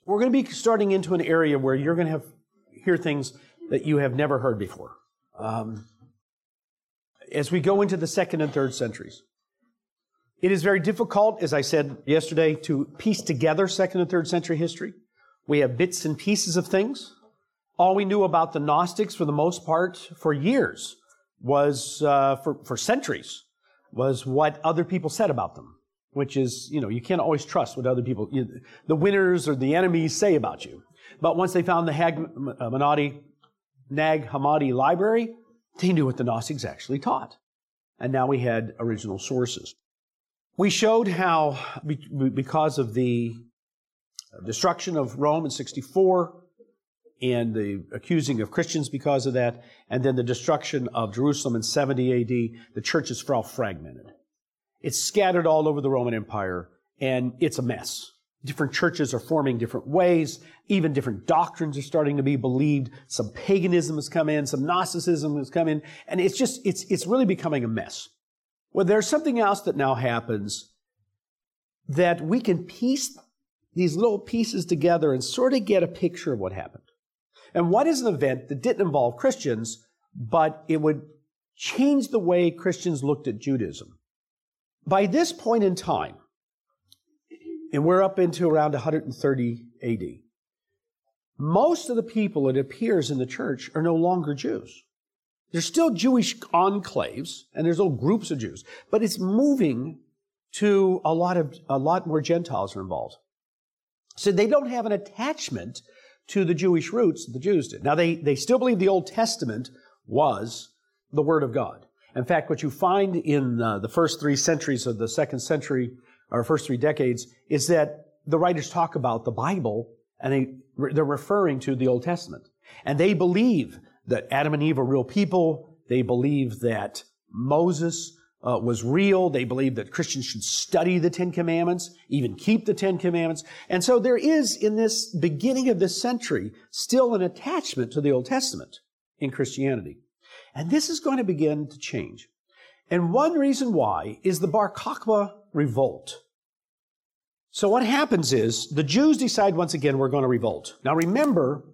We're going to be starting into an area where you're going to hear things that you have never heard before. As we go into the 2nd and 3rd centuries. It is very difficult, as I said yesterday, to piece together 2nd and 3rd century history. We have bits and pieces of things. All we knew about the Gnostics, for the most part, for years, was, for centuries, was what other people said about them. Which is, you can't always trust what other people, the winners or the enemies say about you. But once they found the Nag Hammadi library, they knew what the Gnostics actually taught. And now we had original sources. We showed how, because of the destruction of Rome in 64, and the accusing of Christians because of that, and then the destruction of Jerusalem in 70 A.D., the church is all fragmented. It's scattered all over the Roman Empire, and it's a mess. Different churches are forming different ways. Even different doctrines are starting to be believed. Some paganism has come in. Some Gnosticism has come in. And it's really becoming a mess. Well, there's something else that now happens that we can piece these little pieces together and sort of get a picture of what happened. And what is an event that didn't involve Christians, but it would change the way Christians looked at Judaism? By this point in time, and we're up into around 130 AD, most of the people, it appears, in the church are no longer Jews. There's still Jewish enclaves, and there's little groups of Jews, but it's moving to a lot more Gentiles are involved. So they don't have an attachment to the Jewish roots that the Jews did. Now, they still believe the Old Testament was the Word of God. In fact, what you find in the first 3 centuries of the 2nd century, or first 3 decades, is that the writers talk about the Bible, and they're referring to the Old Testament. And they believe that Adam and Eve are real people. They believe that Moses was real. They believe that Christians should study the 10 Commandments, even keep the 10 Commandments. And so there is, in this beginning of this century, still an attachment to the Old Testament in Christianity. And this is going to begin to change. And one reason why is the Bar Kokhba revolt. So what happens is the Jews decide once again we're going to revolt. Now remember,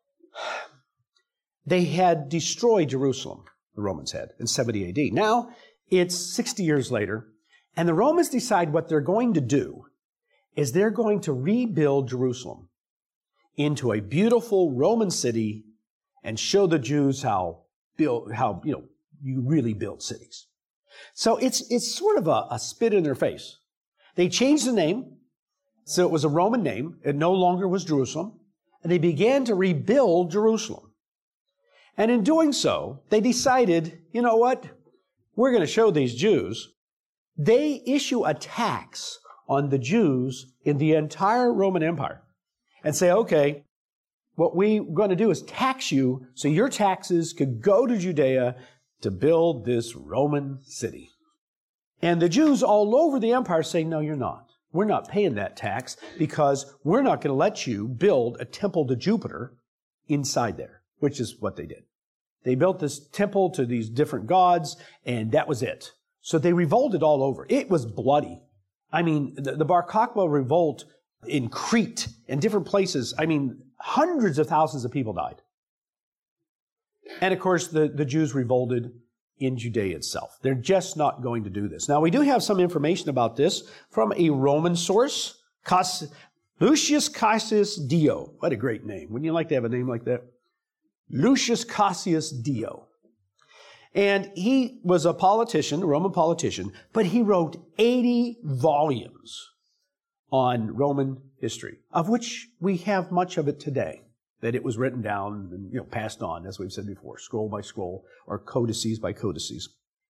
they had destroyed Jerusalem, the Romans had, in 70 AD. Now it's 60 years later, and the Romans decide what they're going to do is they're going to rebuild Jerusalem into a beautiful Roman city and show the Jews how you really build cities. So it's sort of a spit in their face. They changed the name, so it was a Roman name. It no longer was Jerusalem. And they began to rebuild Jerusalem. And in doing so, they decided, you know what? We're going to show these Jews. They issue a tax on the Jews in the entire Roman Empire and say, okay, what we're going to do is tax you so your taxes could go to Judea to build this Roman city. And the Jews all over the empire say, no, you're not. We're not paying that tax because we're not going to let you build a temple to Jupiter inside there, which is what they did. They built this temple to these different gods, and that was it. So they revolted all over. It was bloody. I mean, the Bar Kokhba revolt in Crete and different places, hundreds of thousands of people died. And of course, the Jews revolted in Judea itself. They're just not going to do this. Now, we do have some information about this from a Roman source, Lucius Cassius Dio. What a great name. Wouldn't you like to have a name like that? Lucius Cassius Dio. And he was a politician, a Roman politician, but he wrote 80 volumes on Roman history, of which we have much of it today, that it was written down and passed on, as we've said before, scroll by scroll, or codices by codices.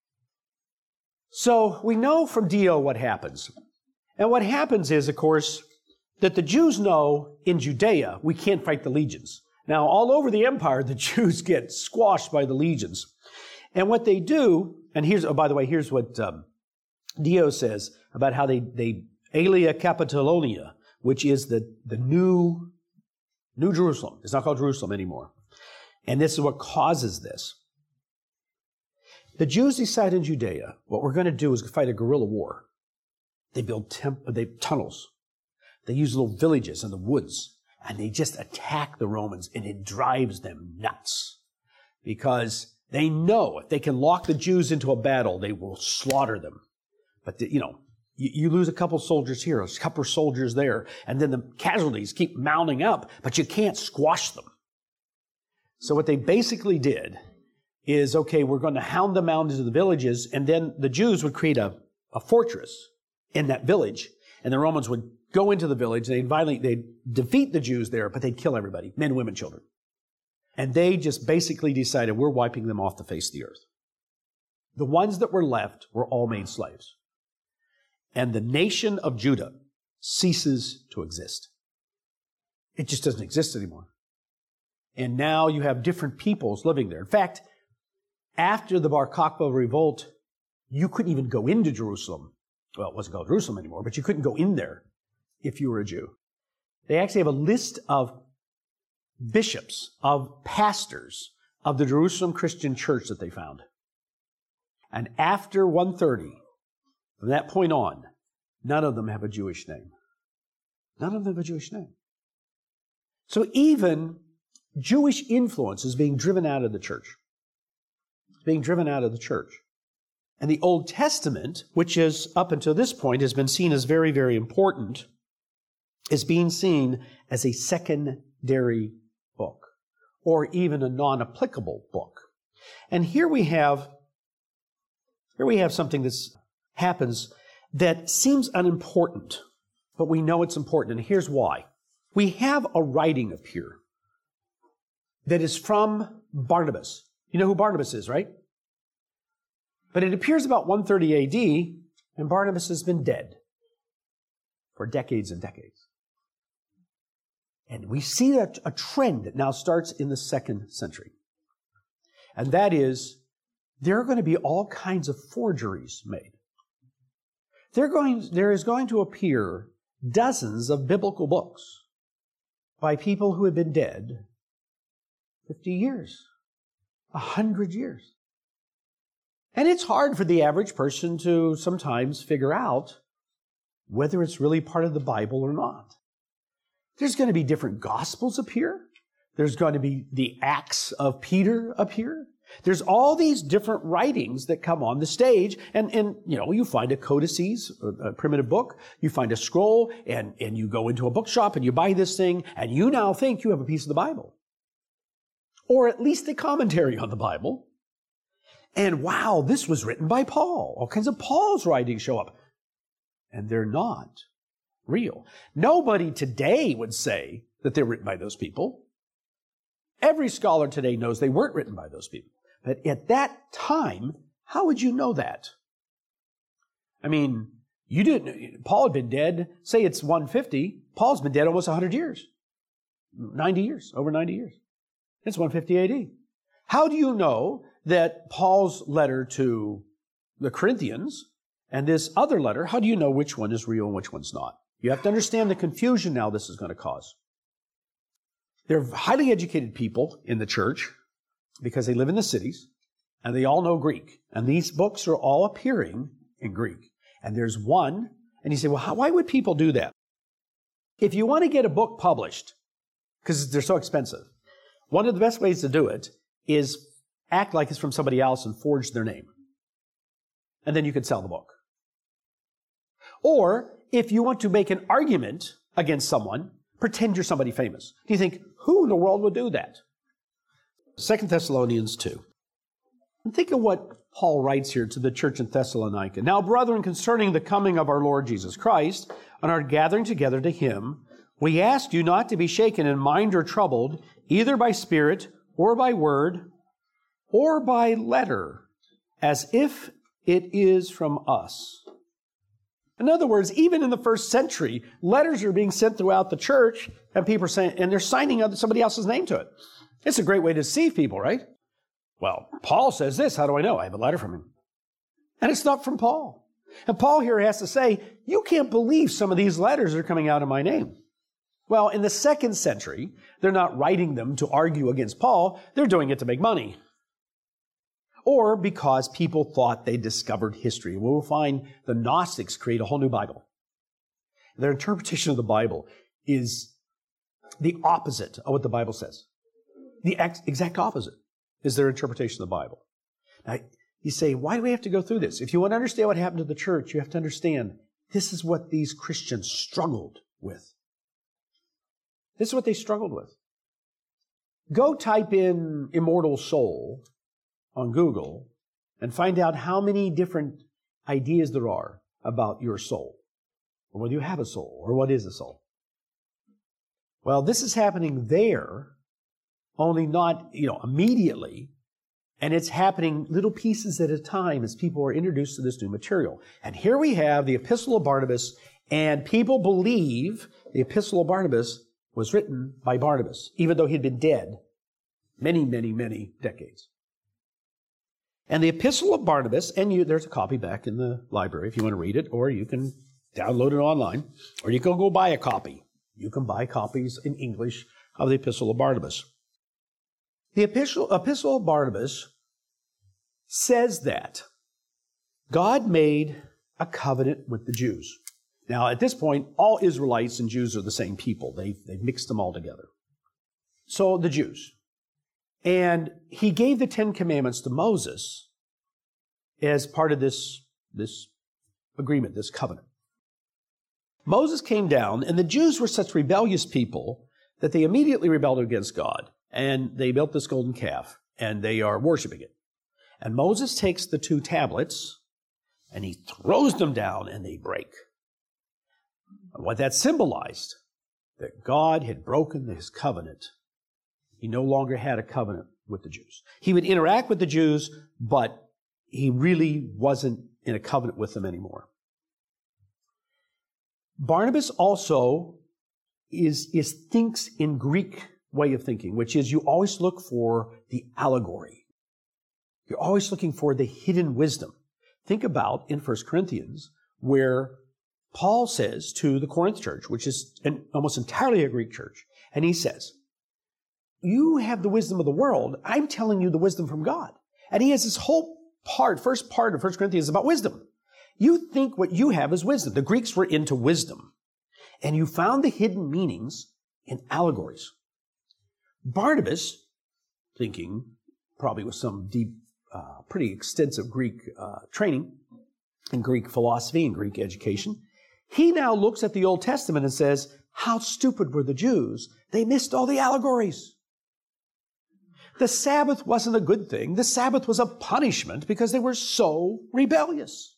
So we know from Dio what happens. And what happens is, of course, that the Jews know in Judea we can't fight the legions. Now, all over the empire, the Jews get squashed by the legions. And what they do, and here's what Dio says about how they Aelia Capitolonia, which is the New Jerusalem. It's not called Jerusalem anymore. And this is what causes this. The Jews decide in Judea, what we're going to do is fight a guerrilla war. They build tunnels. They use little villages in the woods. And they just attack the Romans, and it drives them nuts. Because they know if they can lock the Jews into a battle, they will slaughter them. But, you lose a couple soldiers here, a couple soldiers there, and then the casualties keep mounting up, but you can't squash them. So what they basically did is, okay, we're going to hound them out into the villages, and then the Jews would create a fortress in that village, and the Romans would go into the village, they'd defeat the Jews there, but they'd kill everybody, men, women, children. And they just basically decided, we're wiping them off the face of the earth. The ones that were left were all made slaves. And the nation of Judah ceases to exist. It just doesn't exist anymore. And now you have different peoples living there. In fact, after the Bar Kokhba revolt, you couldn't even go into Jerusalem. Well, it wasn't called Jerusalem anymore, but you couldn't go in there if you were a Jew. They actually have a list of bishops, of pastors of the Jerusalem Christian Church that they found. And after 130, from that point on, none of them have a Jewish name. None of them have a Jewish name. So even Jewish influence is being driven out of the church. It's being driven out of the church. And the Old Testament, which is up until this point has been seen as very, very important, is being seen as a secondary book, or even a non-applicable book. And here we have something that happens that seems unimportant, but we know it's important, and here's why. We have a writing up here that is from Barnabas. You know who Barnabas is, right? But it appears about 130 AD, and Barnabas has been dead for decades and decades. And we see a trend that now starts in the 2nd century. And that is, there are going to be all kinds of forgeries made. There is going to appear dozens of biblical books by people who have been dead 50 years, 100 years. And it's hard for the average person to sometimes figure out whether it's really part of the Bible or not. There's going to be different Gospels appear. There's going to be the Acts of Peter appear. There's all these different writings that come on the stage, and you find a codices, a primitive book, you find a scroll, and you go into a bookshop and you buy this thing, and you now think you have a piece of the Bible. Or at least a commentary on the Bible. And wow, this was written by Paul. All kinds of Paul's writings show up. And they're not real. Nobody today would say that they're written by those people. Every scholar today knows they weren't written by those people. But at that time, how would you know that? I mean, Paul had been dead, say it's 150, Paul's been dead almost 100 years. 90 years, over 90 years. It's 150 AD. How do you know that Paul's letter to the Corinthians and this other letter, how do you know which one is real and which one's not? You have to understand the confusion now this is going to cause. They're highly educated people in the church because they live in the cities and they all know Greek. And these books are all appearing in Greek. And there's one, and you say, well, why would people do that? If you want to get a book published, because they're so expensive, one of the best ways to do it is act like it's from somebody else and forge their name. And then you can sell the book. Or if you want to make an argument against someone, pretend you're somebody famous. Do you think, who in the world would do that? 2 Thessalonians 2. And think of what Paul writes here to the church in Thessalonica. Now, brethren, concerning the coming of our Lord Jesus Christ and our gathering together to him, we ask you not to be shaken in mind or troubled, either by spirit or by word or by letter, as if it is from us. In other words, even in the first century, letters are being sent throughout the church, and people are saying, and they're signing somebody else's name to it. It's a great way to deceive people, right? Well, Paul says this. How do I know? I have a letter from him. And it's not from Paul. And Paul here has to say, you can't believe some of these letters are coming out in my name. Well, in the 2nd century, they're not writing them to argue against Paul. They're doing it to make money. Or because people thought they discovered history. We'll find the Gnostics create a whole new Bible. Their interpretation of the Bible is the opposite of what the Bible says. The exact opposite is their interpretation of the Bible. Now, you say, why do we have to go through this? If you want to understand what happened to the church, you have to understand this is what these Christians struggled with. This is what they struggled with. Go type in immortal soul on Google and find out how many different ideas there are about your soul, or whether you have a soul, or what is a soul. Well, this is happening there, only not, immediately, and it's happening little pieces at a time as people are introduced to this new material. And here we have the Epistle of Barnabas, and people believe the Epistle of Barnabas was written by Barnabas, even though he'd been dead many, many, many decades. And the Epistle of Barnabas, and there's a copy back in the library if you want to read it, or you can download it online, or you can go buy a copy. You can buy copies in English of the Epistle of Barnabas. The Epistle of Barnabas says that God made a covenant with the Jews. Now, at this point, all Israelites and Jews are the same people. They've mixed them all together. So, the Jews. And he gave the Ten Commandments to Moses as part of this agreement, this covenant. Moses came down, and the Jews were such rebellious people that they immediately rebelled against God. And they built this golden calf, and they are worshiping it. And Moses takes the 2 tablets, and he throws them down, and they break. And what that symbolized, that God had broken his covenant. He no longer had a covenant with the Jews. He would interact with the Jews, but he really wasn't in a covenant with them anymore. Barnabas also thinks in Greek way of thinking, which is you always look for the allegory. You're always looking for the hidden wisdom. Think about in 1 Corinthians, where Paul says to the Corinth church, which is almost entirely a Greek church, and he says, you have the wisdom of the world. I'm telling you the wisdom from God. And he has this whole first part of 1 Corinthians about wisdom. You think what you have is wisdom. The Greeks were into wisdom. And you found the hidden meanings in allegories. Barnabas, thinking probably with some deep, pretty extensive Greek training in Greek philosophy and Greek education, he now looks at the Old Testament and says, how stupid were the Jews? They missed all the allegories. The Sabbath wasn't a good thing. The Sabbath was a punishment because they were so rebellious.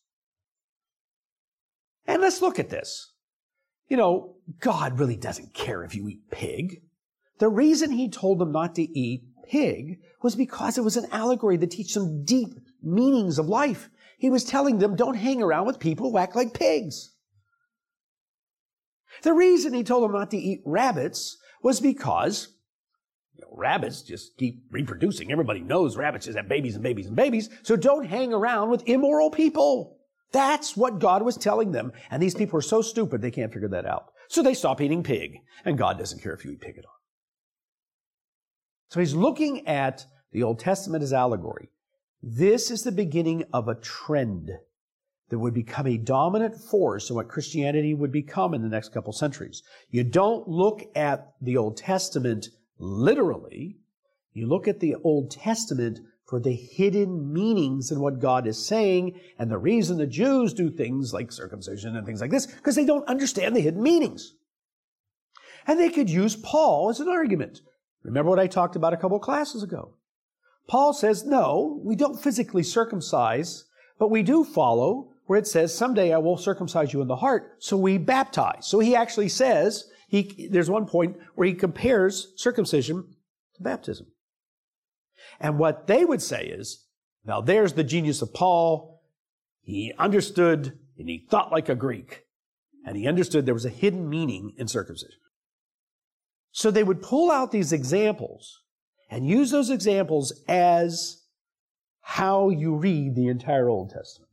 And let's look at this. God really doesn't care if you eat pig. The reason he told them not to eat pig was because it was an allegory that teaches them deep meanings of life. He was telling them, don't hang around with people who act like pigs. The reason he told them not to eat rabbits was because rabbits just keep reproducing. Everybody knows rabbits just have babies and babies and babies. So don't hang around with immoral people. That's what God was telling them. And these people are so stupid they can't figure that out. So they stop eating pig. And God doesn't care if you eat pig at all. So he's looking at the Old Testament as allegory. This is the beginning of a trend that would become a dominant force in what Christianity would become in the next couple centuries. You don't look at the Old Testament literally. You look at the Old Testament for the hidden meanings in what God is saying, and the reason the Jews do things like circumcision and things like this, because they don't understand the hidden meanings. And they could use Paul as an argument. Remember what I talked about a couple of classes ago. Paul says, no, we don't physically circumcise, but we do follow where it says, someday I will circumcise you in the heart, so we baptize. So he actually says, there's one point where he compares circumcision to baptism. And what they would say is, now there's the genius of Paul. He understood and he thought like a Greek. And he understood there was a hidden meaning in circumcision. So they would pull out these examples and use those examples as how you read the entire Old Testament.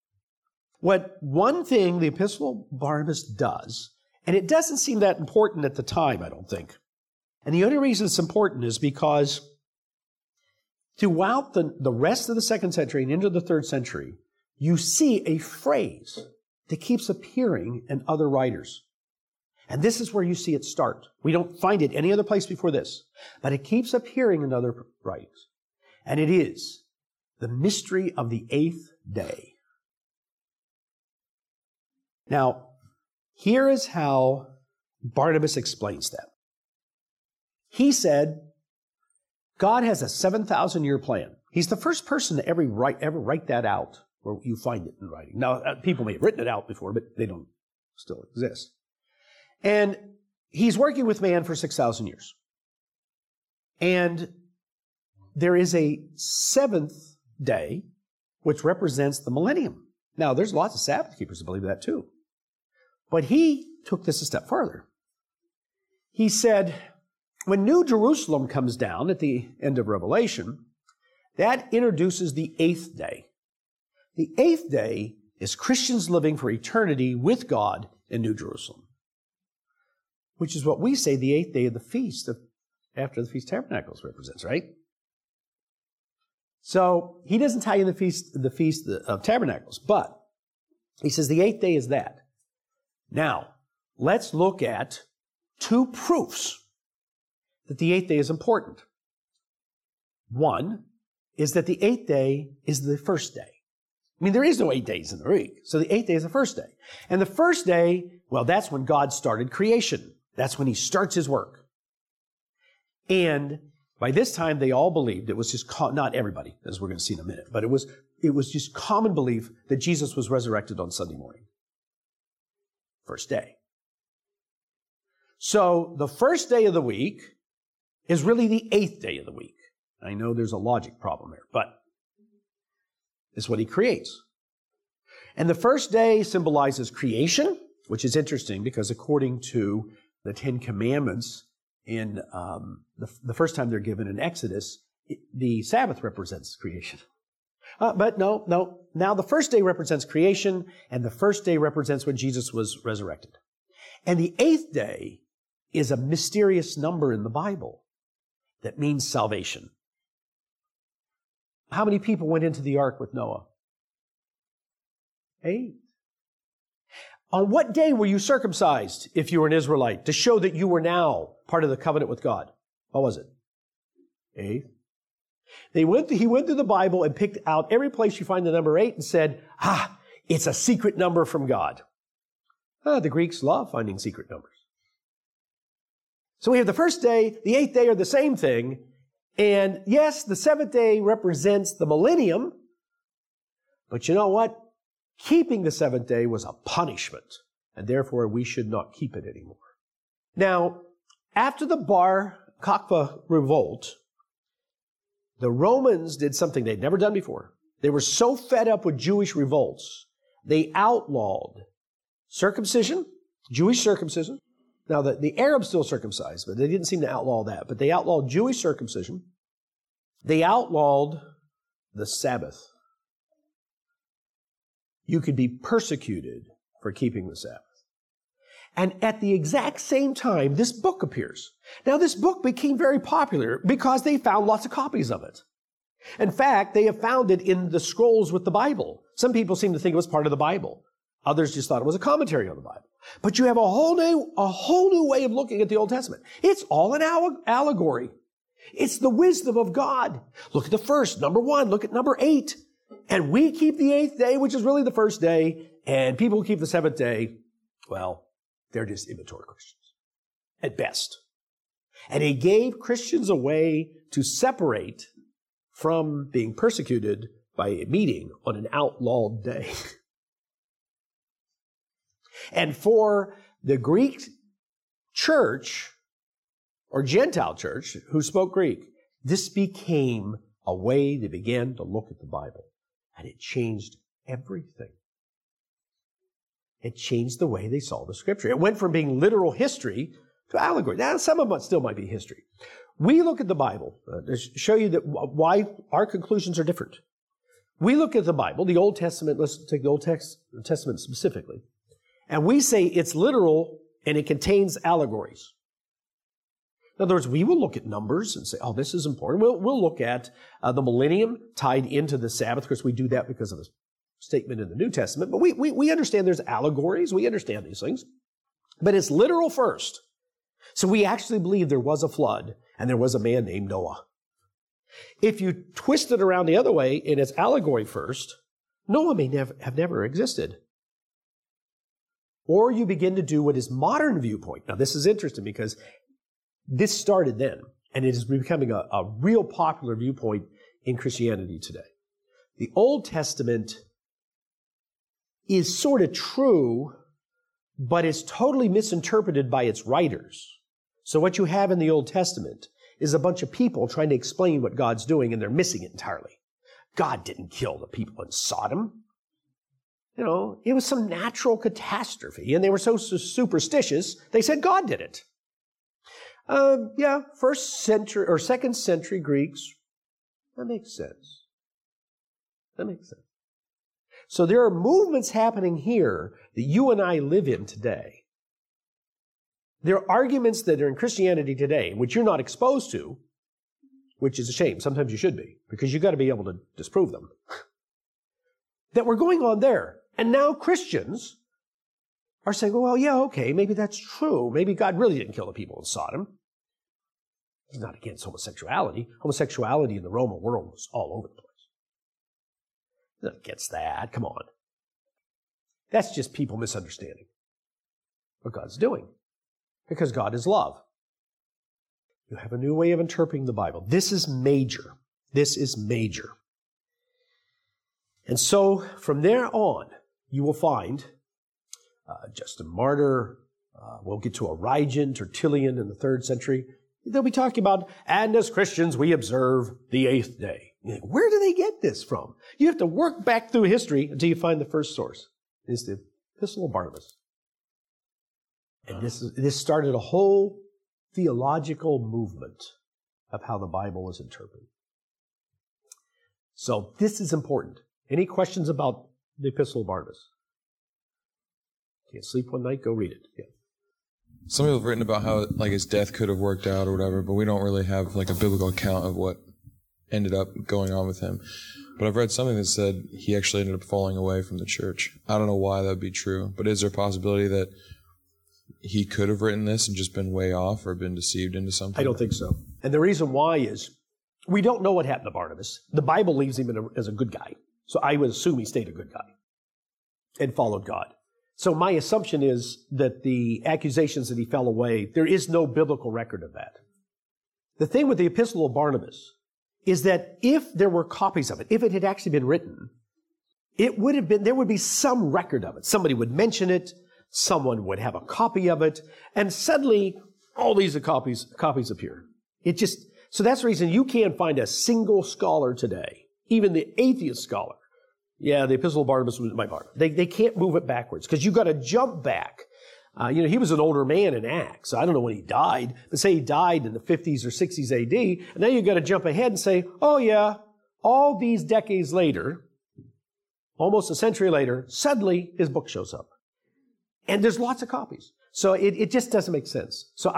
One thing the Epistle of Barnabas does, and it doesn't seem that important at the time, I don't think. And the only reason it's important is because throughout the rest of the 2nd century and into the 3rd century, you see a phrase that keeps appearing in other writers. And this is where you see it start. We don't find it any other place before this, but it keeps appearing in other writings. And it is the mystery of the 8th day. Now, here is how Barnabas explains that. He said, God has a 7,000-year plan. He's the first person to ever write that out, where you find it in writing. Now, people may have written it out before, but they don't still exist. And he's working with man for 6,000 years. And there is a 7th day, which represents the millennium. Now, there's lots of Sabbath keepers who believe that too. But he took this a step further. He said, when New Jerusalem comes down at the end of Revelation, that introduces the 8th day. The 8th day is Christians living for eternity with God in New Jerusalem, which is what we say the 8th day of the feast after the Feast of Tabernacles represents, right? So he doesn't tell you the Feast of Tabernacles, but he says the 8th day is that. Now, let's look at 2 proofs that the 8th day is important. One is that the 8th day is the first day. I mean, there is no 8 days in the week, so the 8th day is the first day. And the first day, well, that's when God started creation. That's when he starts his work. And by this time, they all believed, it was just, not everybody, as we're going to see in a minute, but it was just common belief that Jesus was resurrected on Sunday morning. First day. So the first day of the week is really the 8th day of the week. I know there's a logic problem there, but it's what he creates. And the first day symbolizes creation, which is interesting because according to the 10 Commandments, in the first time they're given in Exodus, the Sabbath represents creation. But no. Now the first day represents creation, and the first day represents when Jesus was resurrected. And the 8th day is a mysterious number in the Bible that means salvation. How many people went into the ark with Noah? 8. On what day were you circumcised if you were an Israelite to show that you were now part of the covenant with God? What was it? 8. He went through the Bible and picked out every place you find the number 8 and said, it's a secret number from God. The Greeks love finding secret numbers. So we have the first day, the 8th day are the same thing. And yes, the 7th day represents the millennium. But you know what? Keeping the 7th day was a punishment. And therefore, we should not keep it anymore. Now, after the Bar Kokhba revolt, the Romans did something they'd never done before. They were so fed up with Jewish revolts, they outlawed circumcision, Jewish circumcision. Now, the Arabs still circumcised, but they didn't seem to outlaw that. But they outlawed Jewish circumcision. They outlawed the Sabbath. You could be persecuted for keeping the Sabbath. And at the exact same time, this book appears. Now, this book became very popular because they found lots of copies of it. In fact, they have found it in the scrolls with the Bible. Some people seem to think it was part of the Bible. Others just thought it was a commentary on the Bible. But you have a whole new way of looking at the Old Testament. It's all an allegory. It's the wisdom of God. Look at the first, number 1. Look at number 8. And we keep the 8th day, which is really the first day. And people who keep the 7th day, well, they're just immature Christians at best. And he gave Christians a way to separate from being persecuted by a meeting on an outlawed day. And for the Greek church or Gentile church who spoke Greek, this became a way they began to look at the Bible. And it changed everything. It changed the way they saw the Scripture. It went from being literal history to allegory. Now, some of it still might be history. We look at the Bible to show you that why our conclusions are different. We look at the Bible, the Old Testament, let's take the Old Testament specifically, and we say it's literal and it contains allegories. In other words, we will look at numbers and say, oh, this is important. We'll look at the millennium tied into the Sabbath. Of course, we do that because of the statement in the New Testament. But we understand there's allegories. We understand these things. But it's literal first. So we actually believe there was a flood and there was a man named Noah. If you twist it around the other way and it's allegory first, Noah may have never existed. Or you begin to do what is modern viewpoint. Now this is interesting because this started then and it is becoming a real popular viewpoint in Christianity today. The Old Testament is sort of true, but it's totally misinterpreted by its writers. So what you have in the Old Testament is a bunch of people trying to explain what God's doing, and they're missing it entirely. God didn't kill the people in Sodom. You know, it was some natural catastrophe, and they were so superstitious, they said God did it. First century or second century Greeks, that makes sense. That makes sense. So there are movements happening here that you and I live in today. There are arguments that are in Christianity today, which you're not exposed to, which is a shame. Sometimes you should be, because you've got to be able to disprove them, that were going on there. And now Christians are saying, well, yeah, okay, maybe that's true. Maybe God really didn't kill the people in Sodom. He's not against homosexuality. Homosexuality in the Roman world was all over the place. He's not against that. Come on. That's just people misunderstanding what God's doing. Because God is love. You have a new way of interpreting the Bible. This is major. This is major. And so, from there on, you will find Justin Martyr, we'll get to Origen, Tertullian in the 3rd century. They'll be talking about, and as Christians, we observe the 8th day. Where do they get this from? You have to work back through history until you find the first source. It's the Epistle of Barnabas. And this started a whole theological movement of how the Bible was interpreted. So this is important. Any questions about the Epistle of Barnabas? Can't sleep one night? Go read it. Yeah. Some people have written about how his death could have worked out or whatever, but we don't really have a biblical account of what ended up going on with him. But I've read something that said he actually ended up falling away from the church. I don't know why that would be true, but is there a possibility that he could have written this and just been way off or been deceived into something? I don't think so. And the reason why is we don't know what happened to Barnabas. The Bible leaves him as a good guy. So I would assume he stayed a good guy and followed God. So my assumption is that the accusations that he fell away, there is no biblical record of that. The thing with the Epistle of Barnabas is that if there were copies of it, if it had actually been written, there would be some record of it. Somebody would mention it. Someone would have a copy of it, and suddenly all these copies appear. So that's the reason you can't find a single scholar today, even the atheist scholar. Yeah, the Epistle of Barnabas was by Barnabas. They can't move it backwards because you've got to jump back. He was an older man in Acts. So I don't know when he died, but say he died in the 50s or 60s AD, and now you've got to jump ahead and say, oh yeah, all these decades later, almost a century later, suddenly his book shows up. And there's lots of copies. So it just doesn't make sense. So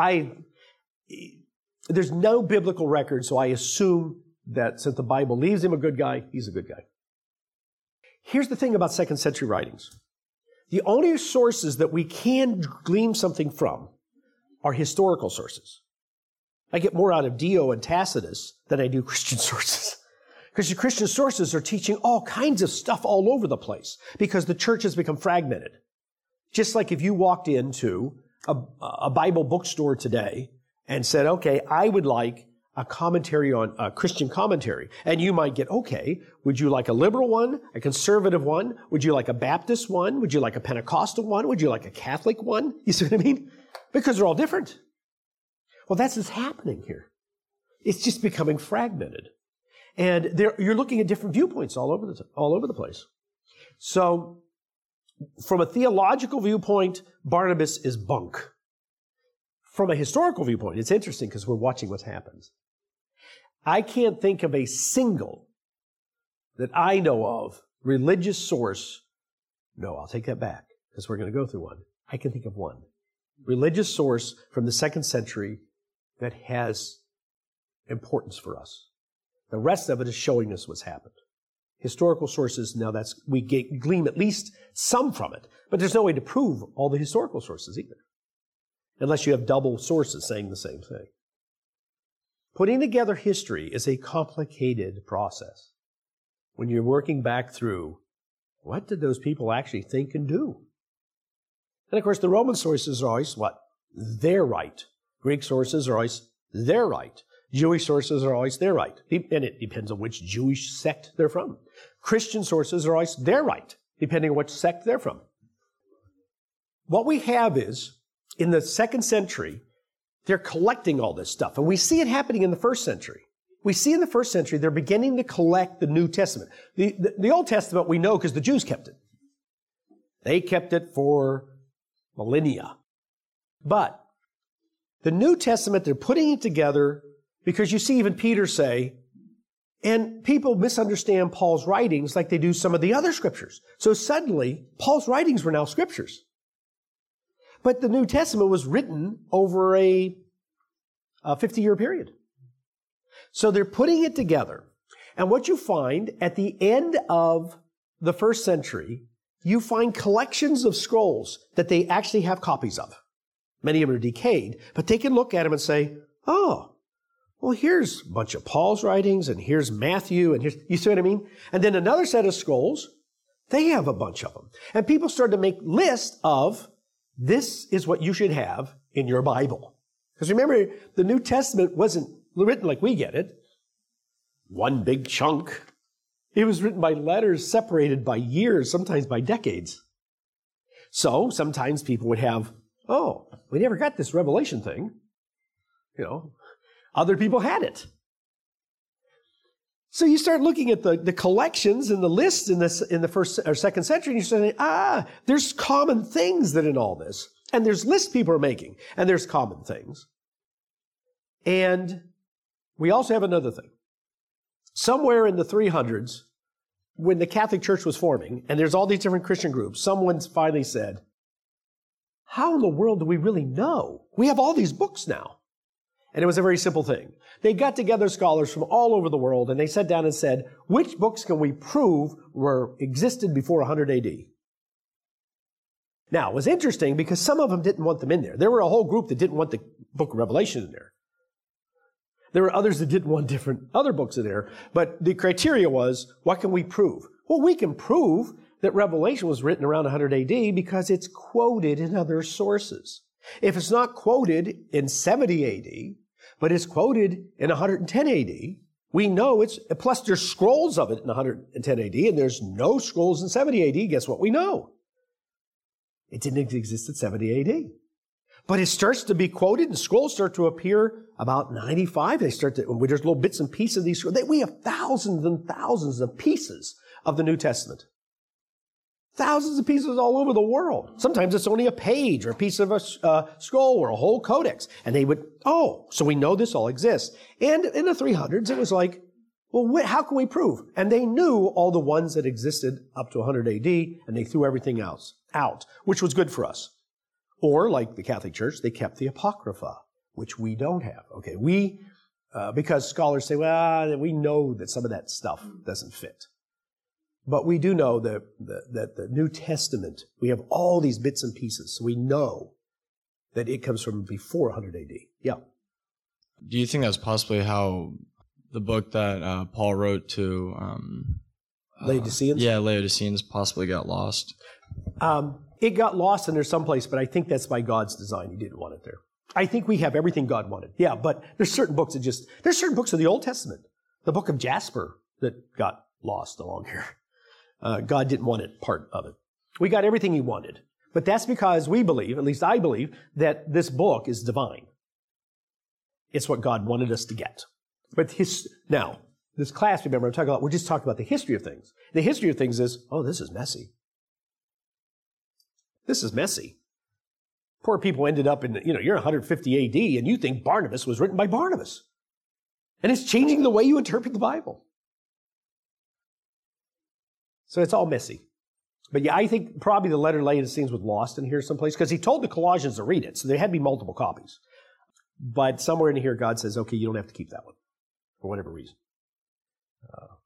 there's no biblical record, so I assume that since the Bible leaves him a good guy, he's a good guy. Here's the thing about 2nd century writings. The only sources that we can glean something from are historical sources. I get more out of Dio and Tacitus than I do Christian sources. Because the Christian sources are teaching all kinds of stuff all over the place because the church has become fragmented. Just like if you walked into a Bible bookstore today and said, okay, I would like a commentary on a Christian commentary. And you might get, okay, would you like a liberal one, a conservative one? Would you like a Baptist one? Would you like a Pentecostal one? Would you like a Catholic one? You see what I mean? Because they're all different. Well, that's what's happening here. It's just becoming fragmented. And you're looking at different viewpoints all over the place. So, from a theological viewpoint, Barnabas is bunk. From a historical viewpoint, it's interesting because we're watching what happens. I can't think of a single that I know of religious source. No, I'll take that back because we're going to go through one. I can think of one religious source from the 2nd century that has importance for us. The rest of it is showing us what's happened. Historical sources, now we glean at least some from it, but there's no way to prove all the historical sources either. unless you have double sources saying the same thing. Putting together history is a complicated process. When you're working back through, what did those people actually think and do? And of course, the Roman sources are always what? They're right. Greek sources are always they're right. Jewish sources are always they're right. And it depends on which Jewish sect they're from. Christian sources are always they're right, depending on which sect they're from. What we have is, in the 2nd century, they're collecting all this stuff. And we see it happening in the 1st century. We see in the 1st century, they're beginning to collect the New Testament. The Old Testament we know because the Jews kept it. They kept it for millennia. But the New Testament, they're putting it together because you see even Peter say, and people misunderstand Paul's writings like they do some of the other scriptures. So suddenly, Paul's writings were now scriptures. But the New Testament was written over a 50-year period. So they're putting it together. And what you find at the end of the 1st century, you find collections of scrolls that they actually have copies of. Many of them are decayed, but they can look at them and say, oh, well, here's a bunch of Paul's writings, and here's Matthew, and here's, you see what I mean? And then another set of scrolls, they have a bunch of them. And people started to make lists of, this is what you should have in your Bible. Because remember, the New Testament wasn't written like we get it. One big chunk. It was written by letters separated by years, sometimes by decades. So sometimes people would have, oh, we never got this Revelation thing. You know, other people had it. So you start looking at the collections and the lists in the 1st or 2nd century, and you say, there's common things that in all this. And there's lists people are making, and there's common things. And we also have another thing. Somewhere in the 300s, when the Catholic Church was forming, and there's all these different Christian groups, someone finally said, how in the world do we really know? We have all these books now. And it was a very simple thing. They got together scholars from all over the world, and they sat down and said, which books can we prove existed before 100 AD? Now, it was interesting because some of them didn't want them in there. There were a whole group that didn't want the book of Revelation in there. There were others that didn't want different other books in there. But the criteria was, what can we prove? Well, we can prove that Revelation was written around 100 AD because it's quoted in other sources. If it's not quoted in 70 AD, but it's quoted in 110 AD, we know it's, plus there's scrolls of it in 110 AD, and there's no scrolls in 70 AD. Guess what we know? It didn't exist at 70 AD. But it starts to be quoted, and scrolls start to appear about 95. There's little bits and pieces of these scrolls. We have thousands and thousands of pieces of the New Testament. Thousands of pieces all over the world. Sometimes it's only a page or a piece of a scroll or a whole codex. And they would, so we know this all exists. And in the 300s, it was like, well, how can we prove? And they knew all the ones that existed up to 100 AD, and they threw everything else out, which was good for us. Or, like the Catholic Church, they kept the Apocrypha, which we don't have. Okay, because scholars say, well, we know that some of that stuff doesn't fit. But we do know that the New Testament, we have all these bits and pieces, so we know that it comes from before 100 AD. Yeah. Do you think that's possibly how the book that Paul wrote to Laodiceans? Yeah, Laodiceans possibly got lost? It got lost in there someplace, but I think that's by God's design. He didn't want it there. I think we have everything God wanted. Yeah, but there's certain books there's certain books of the Old Testament. The book of Jasper that got lost along here. God didn't want it, part of it. We got everything he wanted. But that's because we believe, at least I believe, that this book is divine. It's what God wanted us to get. But now, this class, remember, we're just talking about the history of things. The history of things is, this is messy. This is messy. Poor people ended up in, you're 150 AD and you think Barnabas was written by Barnabas. And it's changing the way you interpret the Bible. So it's all messy. But yeah, I think probably the letter to Laodiceans was lost in here someplace because he told the Colossians to read it. So there had to be multiple copies. But somewhere in here, God says, okay, you don't have to keep that one for whatever reason.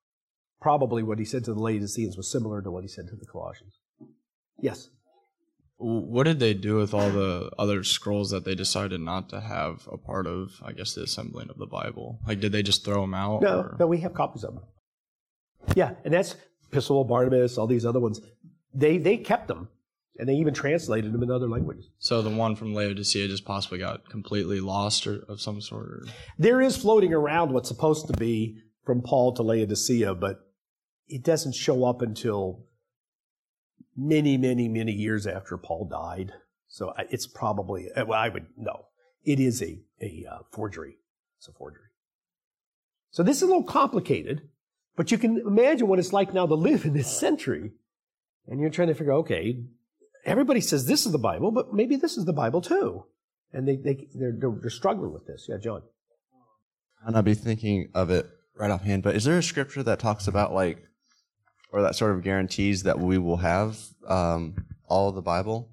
Probably what he said to the Laodiceans was similar to what he said to the Colossians. Yes? What did they do with all the other scrolls that they decided not to have a part of, I guess, the assembling of the Bible? Like, did they just throw them out? No, we have copies of them. Yeah, and that's Epistle of Barnabas, all these other ones. They kept them, and they even translated them in other languages. So the one from Laodicea just possibly got completely lost or of some sort? Or? There is floating around what's supposed to be from Paul to Laodicea, but it doesn't show up until many, many, many years after Paul died. So it's probably, well, I would know. It is a forgery. It's a forgery. So this is a little complicated, but you can imagine what it's like now to live in this century. And you're trying to figure, okay, everybody says this is the Bible, but maybe this is the Bible too. And they're struggling with this. Yeah, John. And I'll be thinking of it right offhand, but is there a scripture that talks about or that sort of guarantees that we will have all of the Bible,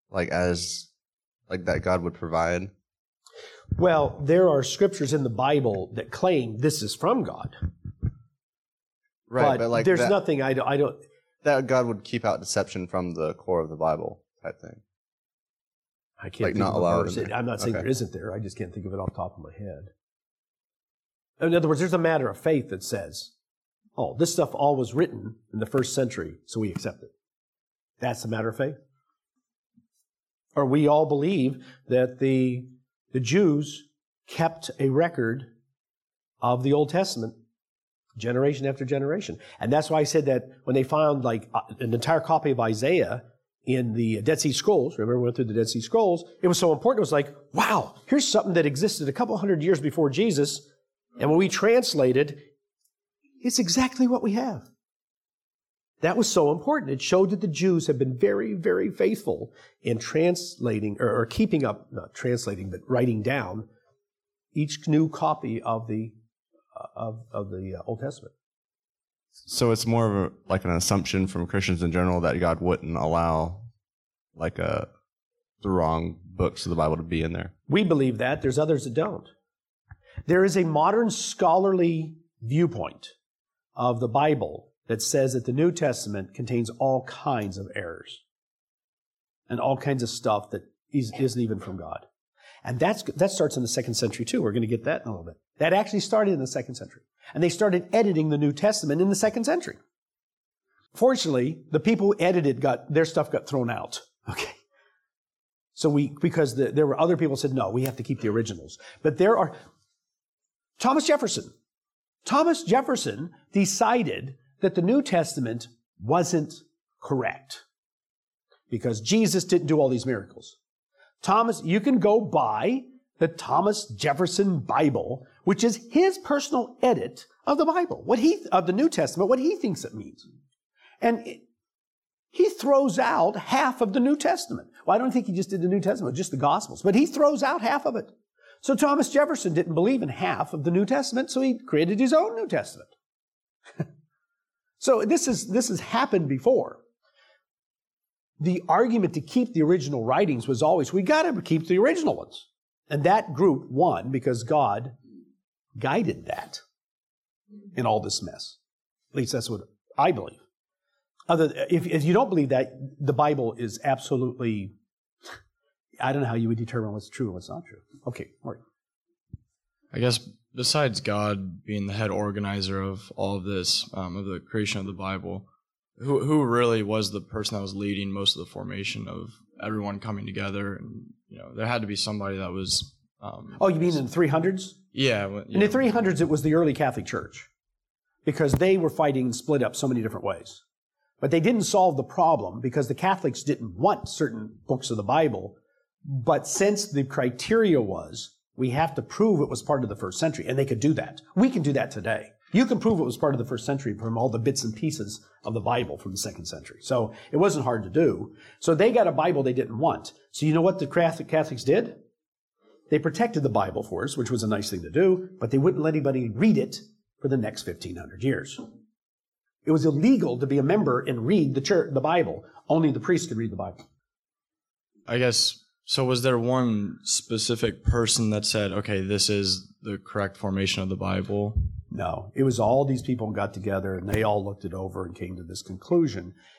that God would provide? Well, there are scriptures in the Bible that claim this is from God. Right, but there's nothing I don't. That God would keep out deception from the core of the Bible type thing. I can't think not of allowed. a verse. I'm not saying there isn't there. I just can't think of it off the top of my head. In other words, there's a matter of faith that says, oh, this stuff all was written in the first century, so we accept it. That's a matter of faith. Or we all believe that the Jews kept a record of the Old Testament generation after generation. And that's why I said that when they found an entire copy of Isaiah in the Dead Sea Scrolls, remember we went through the Dead Sea Scrolls, it was so important. It was like, wow, here's something that existed a couple hundred years before Jesus, and when we translated, it's exactly what we have. That was so important. It showed that the Jews have been very, very faithful in translating, or keeping up, not translating, but writing down each new copy of the Old Testament. So it's more of an assumption from Christians in general that God wouldn't allow the wrong books of the Bible to be in there. We believe that. There's others that don't. There is a modern scholarly viewpoint of the Bible that says that the New Testament contains all kinds of errors and all kinds of stuff that isn't even from God. And that starts in the 2nd century too. We're going to get that in a little bit. That actually started in the 2nd century. And they started editing the New Testament in the 2nd century. Fortunately, the people who edited their stuff got thrown out. Okay. So because there were other people who said, no, we have to keep the originals. But Thomas Jefferson decided that the New Testament wasn't correct because Jesus didn't do all these miracles. You can go buy the Thomas Jefferson Bible, which is his personal edit of the Bible, of the New Testament, what he thinks it means. And he throws out half of the New Testament. Well, I don't think he just did the New Testament, just the Gospels, but he throws out half of it. So Thomas Jefferson didn't believe in half of the New Testament, so he created his own New Testament. So this has happened before. The argument to keep the original writings was always, we got to keep the original ones. And that group won because God guided that in all this mess. At least that's what I believe. If you don't believe that, the Bible is absolutely, I don't know how you would determine what's true and what's not true. Okay, Mark. I guess besides God being the head organizer of all of this, of the creation of the Bible, who really was the person that was leading most of the formation of everyone coming together? And there had to be somebody that was. You mean in the 300s? Yeah. In the 300s, it was the early Catholic Church because they were fighting and split up so many different ways. But they didn't solve the problem because the Catholics didn't want certain books of the Bible. But since the criteria was, we have to prove it was part of the first century, and they could do that. We can do that today. You can prove it was part of the first century from all the bits and pieces of the Bible from the 2nd century. So it wasn't hard to do. So they got a Bible they didn't want. So you know what the Catholics did? They protected the Bible for us, which was a nice thing to do, but they wouldn't let anybody read it for the next 1,500 years. It was illegal to be a member and read the Bible. Only the priest could read the Bible. I guess, so was there one specific person that said, okay, this is the correct formation of the Bible? No. It was all these people got together and they all looked it over and came to this conclusion.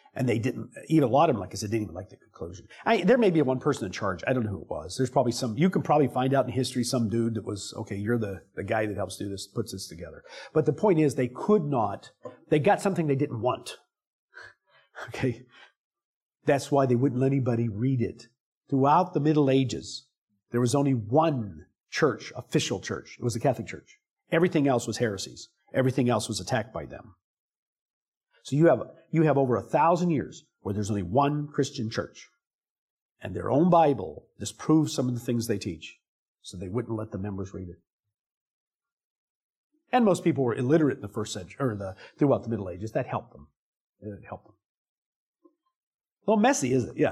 And they didn't, even a lot of them, like I said, didn't even like the conclusion. There may be one person in charge. I don't know who it was. There's probably you can probably find out in history some dude that was, okay, you're the guy that helps do this, puts this together. But the point is, they got something they didn't want. Okay? That's why they wouldn't let anybody read it. Throughout the Middle Ages, there was only one church, official church. It was the Catholic Church. Everything else was heresies. Everything else was attacked by them. So you have over 1,000 years where there's only one Christian church. And their own Bible disproves some of the things they teach. So they wouldn't let the members read it. And most people were illiterate in the first century, or throughout the Middle Ages. That helped them. It helped them. A little messy, isn't it? Yeah.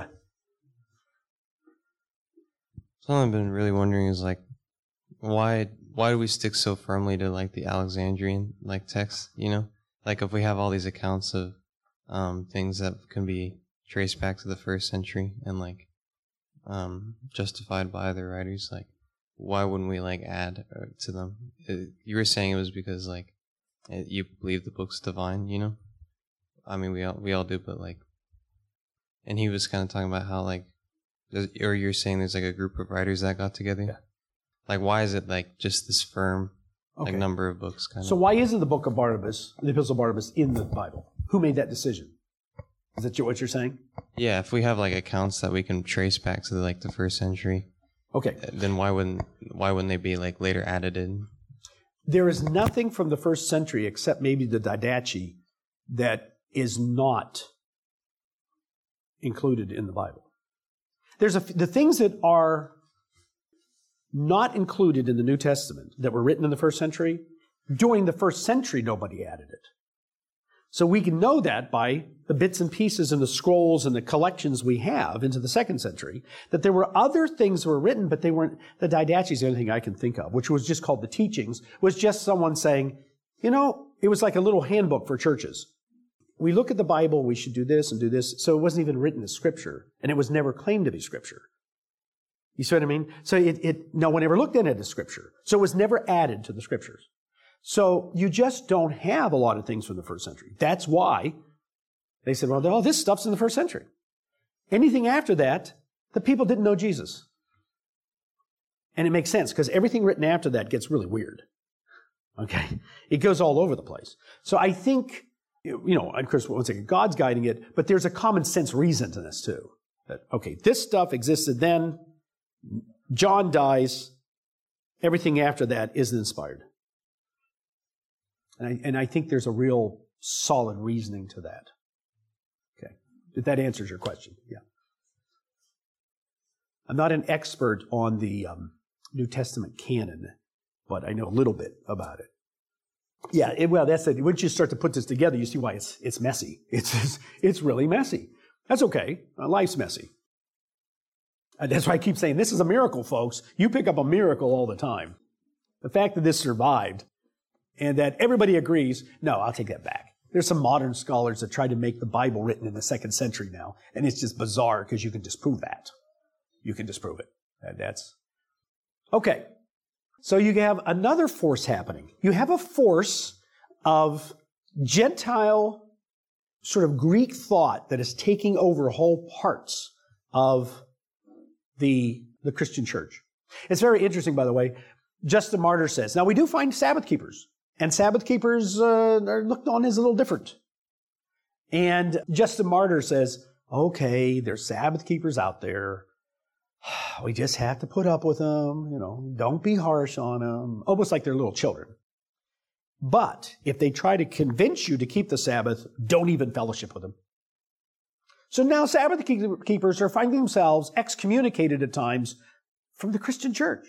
Something I've been really wondering is like, why do we stick so firmly to like the Alexandrian like text? You know, like if we have all these accounts of things that can be traced back to the first century and like justified by other writers, like why wouldn't we like add to them? You were saying it was because like you believe the book's divine, you know? I mean, we all do, but like, and he was kind of talking about how like, or you're saying there's like a group of writers that got together. Yeah. Like, why is it like just this firm like number of books? Kind of. So why isn't the book of Barnabas, the Epistle of Barnabas, in the Bible? Who made that decision? Is that what you're saying? Yeah, if we have like accounts that we can trace back to like the first century, okay, then why wouldn't they be like later added in? There is nothing from the first century except maybe the Didache that is not included in the Bible. The things that are not included in the New Testament that were written in the first century, during the first century nobody added it. So we can know that by the bits and pieces and the scrolls and the collections we have into the second century, that there were other things that were written, but they weren't. The Didache is the only thing I can think of, which was just called the Teachings, was just someone saying, you know, it was like a little handbook for churches. We look at the Bible, we should do this and do this. So it wasn't even written as Scripture, and it was never claimed to be Scripture. You see what I mean? So no one ever looked at it as Scripture. So it was never added to the Scriptures. So you just don't have a lot of things from the first century. That's why they said, well, this stuff's in the first century. Anything after that, the people didn't know Jesus. And it makes sense, because everything written after that gets really weird. Okay? It goes all over the place. So I think, you know, of course, once again, God's guiding it, but there's a common sense reason to this too. That, okay, this stuff existed then, John dies, everything after that isn't inspired. And I think there's a real solid reasoning to that. Okay. If that answers your question, yeah. I'm not an expert on the New Testament canon, but I know a little bit about it. Yeah, well, that's it. Once you start to put this together, you see why it's messy. It's really messy. That's okay. Life's messy. That's why I keep saying this is a miracle, folks. You pick up a miracle all the time. The fact that this survived and that everybody agrees, no, I'll take that back. There's some modern scholars that try to make the Bible written in the second century now, and it's just bizarre because you can disprove that. You can disprove it. That's okay. So you have another force happening. You have a force of Gentile sort of Greek thought that is taking over whole parts of the Christian church. It's very interesting, by the way. Justin Martyr says, now we do find Sabbath keepers, and Sabbath keepers are looked on as a little different. And Justin Martyr says, okay, there's Sabbath keepers out there. We just have to put up with them, you know, don't be harsh on them, almost like they're little children. But if they try to convince you to keep the Sabbath, don't even fellowship with them. So now Sabbath keepers are finding themselves excommunicated at times from the Christian church.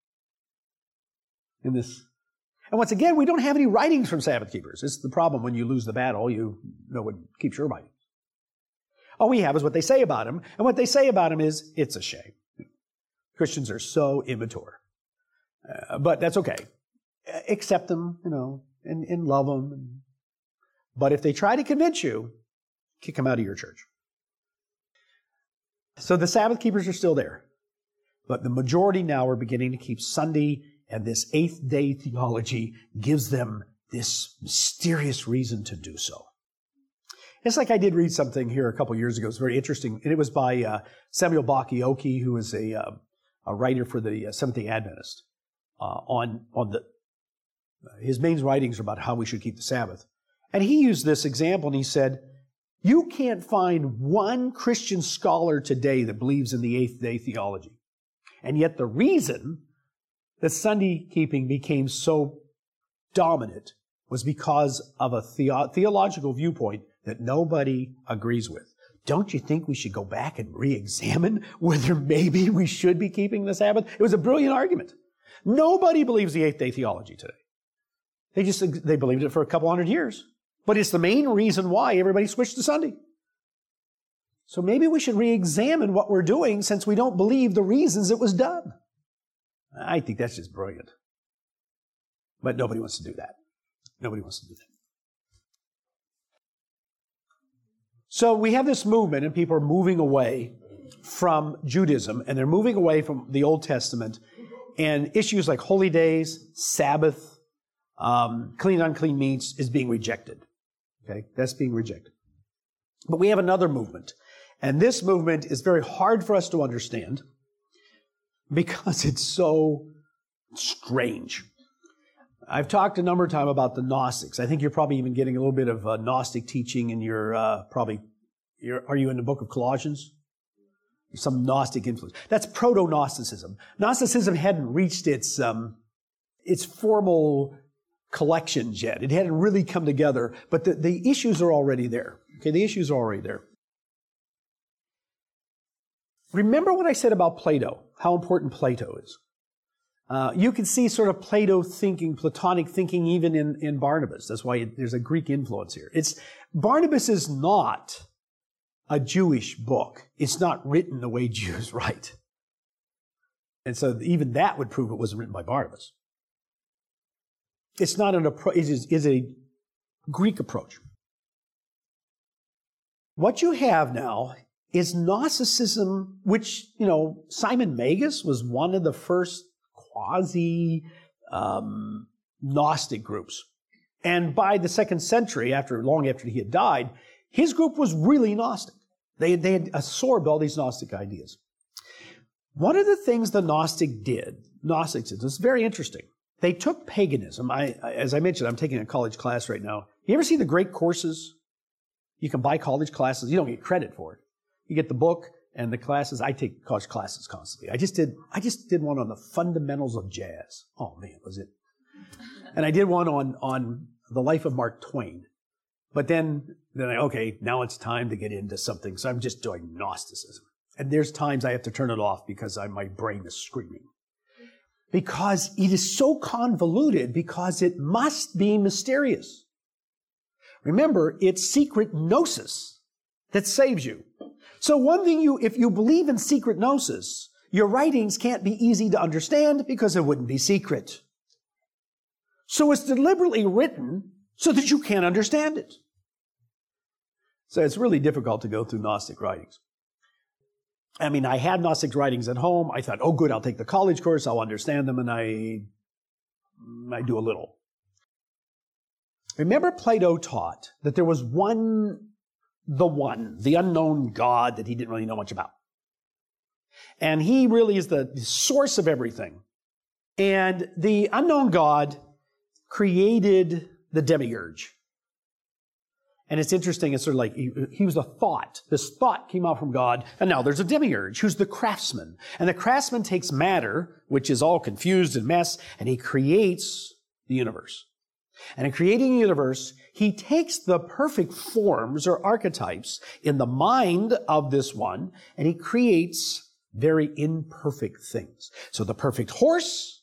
And once again, we don't have any writings from Sabbath keepers. This is the problem. When you lose the battle, you know what keeps your writings. All we have is what they say about him, and what they say about him is, it's a shame. Christians are so immature. But that's okay. Accept them, you know, and love them. But if they try to convince you, kick them out of your church. So the Sabbath keepers are still there. But the majority now are beginning to keep Sunday, and this eighth-day theology gives them this mysterious reason to do so. It's like I did read something here a couple years ago. It's very interesting. And it was by Samuel Bach-Ioki, who is a writer for the Seventh-day Adventist. His main writings are about how we should keep the Sabbath. And he used this example and he said, you can't find one Christian scholar today that believes in the eighth-day theology. And yet the reason that Sunday keeping became so dominant was because of a theological viewpoint that nobody agrees with. Don't you think we should go back and re-examine whether maybe we should be keeping the Sabbath? It was a brilliant argument. Nobody believes the eighth-day theology today. They believed it for a couple hundred years. But it's the main reason why everybody switched to Sunday. So maybe we should re-examine what we're doing since we don't believe the reasons it was done. I think that's just brilliant. But nobody wants to do that. Nobody wants to do that. So we have this movement, and people are moving away from Judaism, and they're moving away from the Old Testament, and issues like holy days, Sabbath, clean and unclean meats is being rejected. Okay, that's being rejected. But we have another movement, and this movement is very hard for us to understand because it's so strange. I've talked a number of times about the Gnostics. I think you're probably even getting a little bit of Gnostic teaching in your, are you in the book of Colossians? Some Gnostic influence. That's proto-Gnosticism. Gnosticism hadn't reached its formal collections yet. It hadn't really come together, but the issues are already there. Okay, the issues are already there. Remember what I said about Plato, how important Plato is. You can see sort of Plato thinking, Platonic thinking even in Barnabas. That's why there's a Greek influence here. Barnabas is not a Jewish book. It's not written the way Jews write. And so even that would prove it wasn't written by Barnabas. It's not it is a Greek approach. What you have now is Gnosticism, which, Simon Magus was one of the first quasi-Gnostic groups. And by the 2nd century, long after he had died, his group was really Gnostic. They had absorbed all these Gnostic ideas. One of the things the Gnostics did, it's very interesting. They took paganism. As I mentioned, I'm taking a college class right now. You ever see the great courses? You can buy college classes. You don't get credit for it. You get the book and the classes. I take college classes constantly. I just did one on the fundamentals of jazz. Oh man, was it? And I did one on the life of Mark Twain. But then now it's time to get into something. So I'm just doing Gnosticism. And there's times I have to turn it off because my brain is screaming. Because it is so convoluted, because it must be mysterious. Remember, it's secret gnosis that saves you. So one thing if you believe in secret gnosis, your writings can't be easy to understand because it wouldn't be secret. So it's deliberately written so that you can't understand it. So it's really difficult to go through Gnostic writings. I mean, I had Gnostic writings at home. I thought, oh good, I'll take the college course, I'll understand them, and I do a little. Remember, Plato taught that there was the unknown God that he didn't really know much about. And he really is the source of everything. And the unknown God created the demiurge. And it's interesting, it's sort of like he was a thought. This thought came out from God, and now there's a demiurge who's the craftsman. And the craftsman takes matter, which is all confused and mess, and he creates the universe. And in creating the universe, he takes the perfect forms or archetypes in the mind of this one, and he creates very imperfect things. So the perfect horse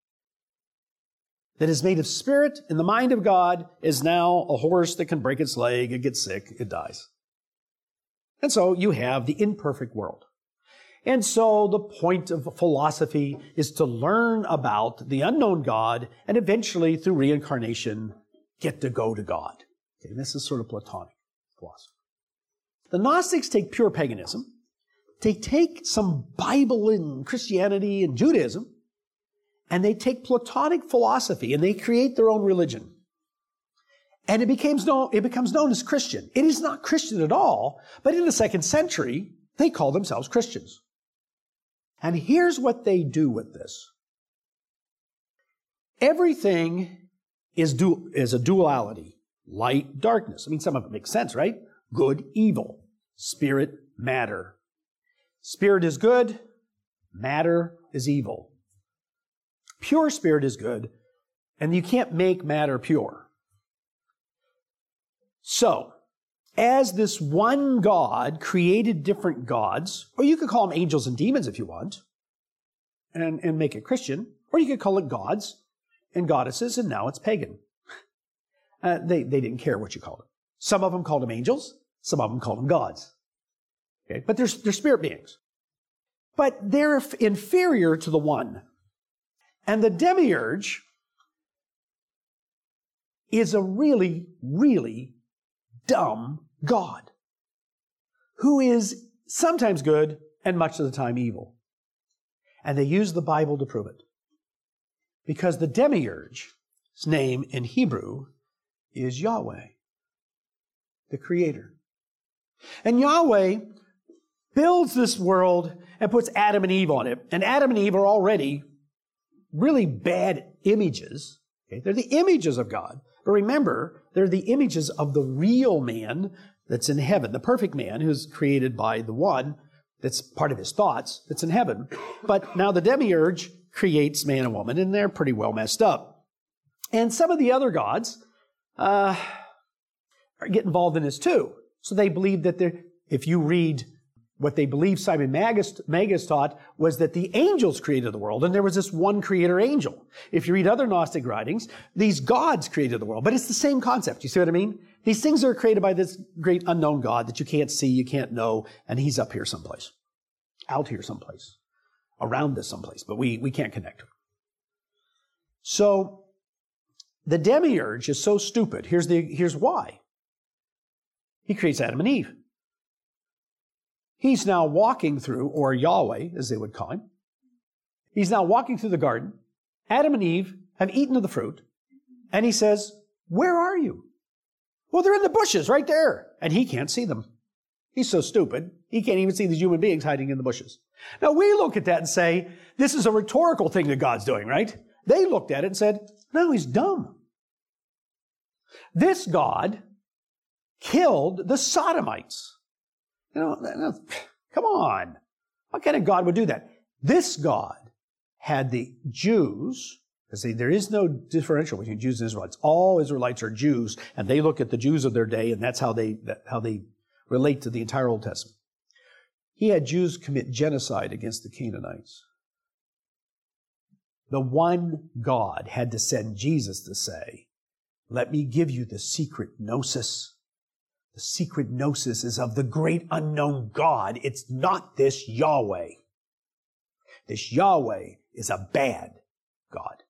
that is made of spirit in the mind of God is now a horse that can break its leg, it gets sick, it dies. And so you have the imperfect world. And so the point of philosophy is to learn about the unknown God and eventually, through reincarnation, get to go to God. Okay, this is sort of Platonic philosophy. The Gnostics take pure paganism. They take some Bible and Christianity and Judaism, and they take Platonic philosophy and they create their own religion. And it becomes known as Christian. It is not Christian at all, but in the 2nd century, they call themselves Christians. And here's what they do with this. Everything is a duality. Light, darkness. I mean, some of it makes sense, right? Good, evil. Spirit, matter. Spirit is good. Matter is evil. Pure spirit is good. And you can't make matter pure. So, as this one God created different gods, or you could call them angels and demons if you want, and make it Christian, or you could call it gods and goddesses, and now it's pagan. They didn't care what you called it. Some of them called them angels, some of them called them gods. Okay? But they're spirit beings. But they're inferior to the one. And the demiurge is a really, really dumb God who is sometimes good and much of the time evil. And they use the Bible to prove it. Because the demiurge's name in Hebrew is Yahweh, the Creator. And Yahweh builds this world and puts Adam and Eve on it. And Adam and Eve are already really bad images. Okay? They're the images of God. But remember, they're the images of the real man that's in heaven, the perfect man who's created by the one that's part of his thoughts that's in heaven. But now the demiurge creates man and woman, and they're pretty well messed up. And some of the other gods get involved in this too. So they believe that if you read what they believe Simon Magus taught was that the angels created the world, and there was this one creator angel. If you read other Gnostic writings, these gods created the world, but it's the same concept. You see what I mean? These things are created by this great unknown God that you can't see, you can't know, and he's up here someplace, out here someplace, around this someplace, but we can't connect. So the demiurge is so stupid. Here's why. He creates Adam and Eve. He's now walking through, or Yahweh, as they would call him. He's now walking through the garden. Adam and Eve have eaten of the fruit. And he says, "Where are you?" "Well, they're in the bushes right there." And he can't see them. He's so stupid, he can't even see these human beings hiding in the bushes. Now, we look at that and say, this is a rhetorical thing that God's doing, right? They looked at it and said, no, he's dumb. This God killed the Sodomites. Come on. What kind of God would do that? This God had the Jews, because there is no differential between Jews and Israelites. All Israelites are Jews, and they look at the Jews of their day, and that's how they relate to the entire Old Testament. He had Jews commit genocide against the Canaanites. The one God had to send Jesus to say, "Let me give you the secret gnosis." The secret gnosis is of the great unknown God. It's not this Yahweh. This Yahweh is a bad God.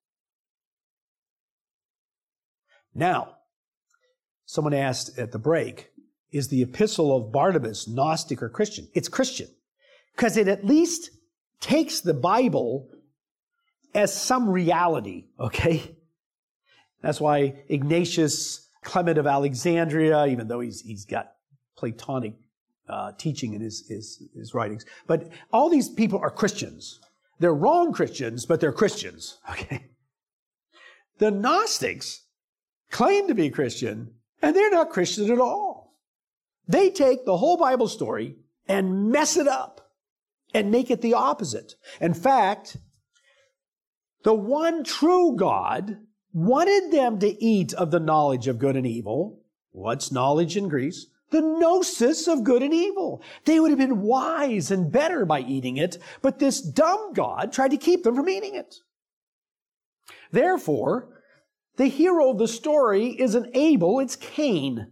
Now, someone asked at the break, is the epistle of Barnabas Gnostic or Christian? It's Christian, because it at least takes the Bible as some reality, okay? That's why Ignatius Clement of Alexandria, even though he's got Platonic teaching in his writings. But all these people are Christians. They're wrong Christians, but they're Christians. Okay. The Gnostics claim to be Christian, and they're not Christian at all. They take the whole Bible story and mess it up and make it the opposite. In fact, the one true God wanted them to eat of the knowledge of good and evil. What's knowledge in Greece? The gnosis of good and evil. They would have been wise and better by eating it, but this dumb God tried to keep them from eating it. Therefore, the hero of the story isn't Abel, it's Cain.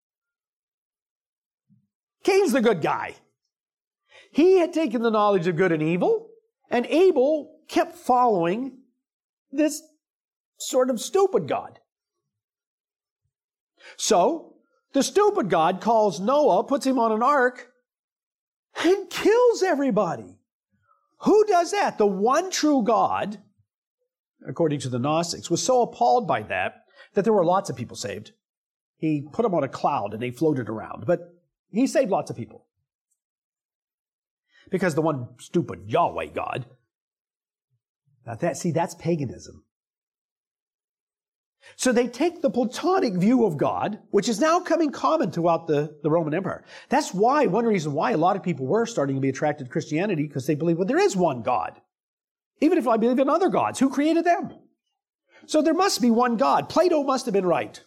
Cain's the good guy. He had taken the knowledge of good and evil, and Abel kept following this sort of stupid God. So, the stupid God calls Noah, puts him on an ark, and kills everybody. Who does that? The one true God, according to the Gnostics, was so appalled by that there were lots of people saved. He put them on a cloud and they floated around. But he saved lots of people. Because the one stupid Yahweh God, that's paganism. So they take the Platonic view of God, which is now coming common throughout the Roman Empire. That's why, one reason why a lot of people were starting to be attracted to Christianity, because they believe, well, there is one God. Even if I believe in other gods, who created them? So there must be one God. Plato must have been right.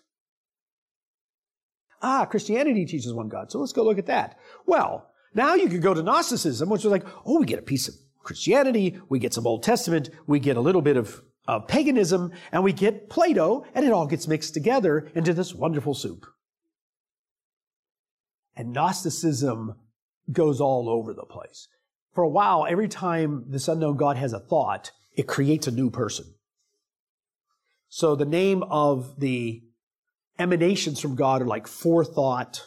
Christianity teaches one God, so let's go look at that. Well, now you could go to Gnosticism, which is like, we get a piece of Christianity, we get some Old Testament, we get a little bit of paganism, and we get Plato, and it all gets mixed together into this wonderful soup. And Gnosticism goes all over the place. For a while, every time this unknown God has a thought, it creates a new person. So the name of the emanations from God are like forethought.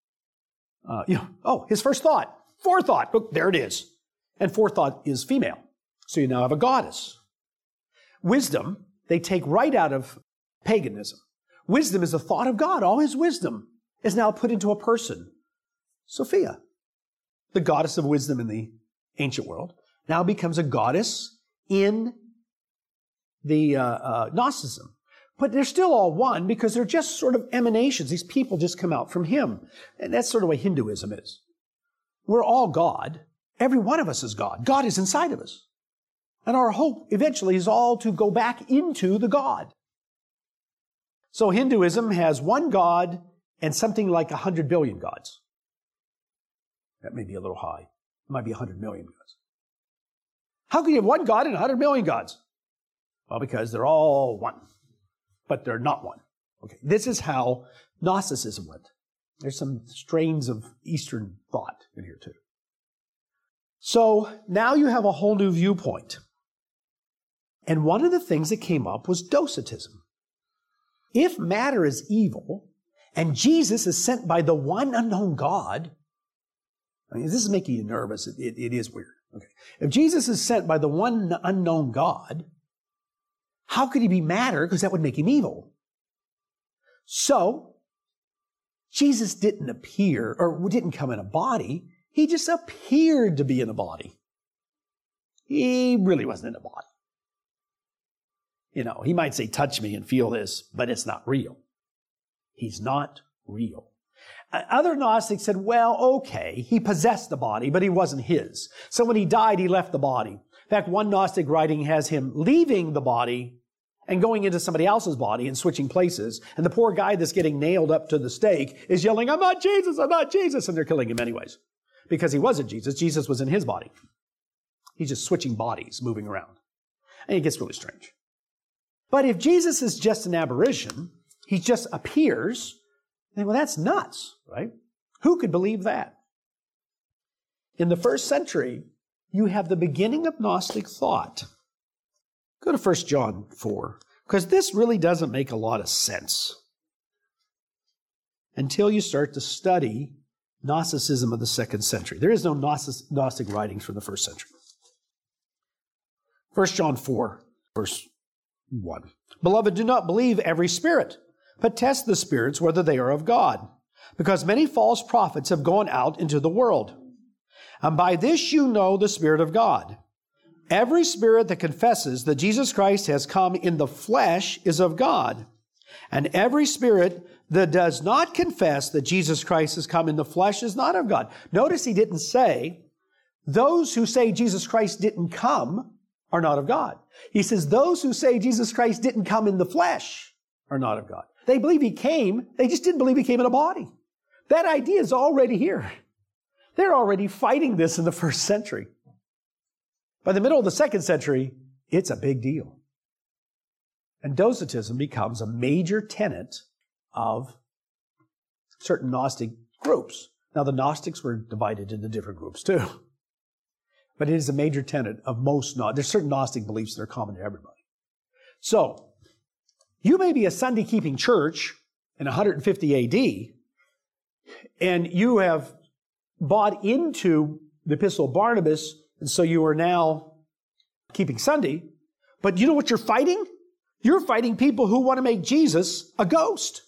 His first thought, forethought. Look, there it is. And forethought is female. So you now have a goddess. Wisdom, they take right out of paganism. Wisdom is the thought of God. All his wisdom is now put into a person. Sophia, the goddess of wisdom in the ancient world, now becomes a goddess in the Gnosticism. But they're still all one because they're just sort of emanations. These people just come out from him. And that's sort of what Hinduism is. We're all God. Every one of us is God. God is inside of us. And our hope eventually is all to go back into the God. So Hinduism has one God and something like 100 billion gods. That may be a little high. It might be 100 million gods. How can you have one God and 100 million gods? Well, because they're all one. But they're not one. Okay, this is how Gnosticism went. There's some strains of Eastern thought in here too. So now you have a whole new viewpoint. And one of the things that came up was Docetism. If matter is evil, and Jesus is sent by the one unknown God, this is making you nervous. It is weird. Okay. If Jesus is sent by the one unknown God, how could he be matter? Because that would make him evil. So, Jesus didn't appear, or didn't come in a body. He just appeared to be in a body. He really wasn't in a body. He might say, touch me and feel this, but it's not real. He's not real. Other Gnostics said, well, okay, he possessed the body, but he wasn't his. So when he died, he left the body. In fact, one Gnostic writing has him leaving the body and going into somebody else's body and switching places. And the poor guy that's getting nailed up to the stake is yelling, I'm not Jesus, I'm not Jesus. And they're killing him anyways. Because he wasn't Jesus. Jesus was in his body. He's just switching bodies, moving around. And it gets really strange. But if Jesus is just an apparition, he just appears, then well, that's nuts, right? Who could believe that? In the first century, you have the beginning of Gnostic thought. Go to 1 John 4, because this really doesn't make a lot of sense until you start to study Gnosticism of the 2nd century. There is no Gnostic writings from the 1st century. 1 John 4, verse 1. Beloved, do not believe every spirit, but test the spirits whether they are of God, because many false prophets have gone out into the world. And by this you know the Spirit of God. Every spirit that confesses that Jesus Christ has come in the flesh is of God. And every spirit that does not confess that Jesus Christ has come in the flesh is not of God. Notice he didn't say, those who say Jesus Christ didn't come are not of God. He says, those who say Jesus Christ didn't come in the flesh are not of God. They believe he came, they just didn't believe he came in a body. That idea is already here. They're already fighting this in the 1st century. By the middle of the 2nd century, it's a big deal. And Docetism becomes a major tenet of certain Gnostic groups. Now, the Gnostics were divided into different groups too. But it is a major tenet of most Gnostics. There's certain Gnostic beliefs that are common to everybody. So, you may be a Sunday-keeping church in 150 AD, and you have bought into the Epistle of Barnabas, and so you are now keeping Sunday. But you know what you're fighting? You're fighting people who want to make Jesus a ghost.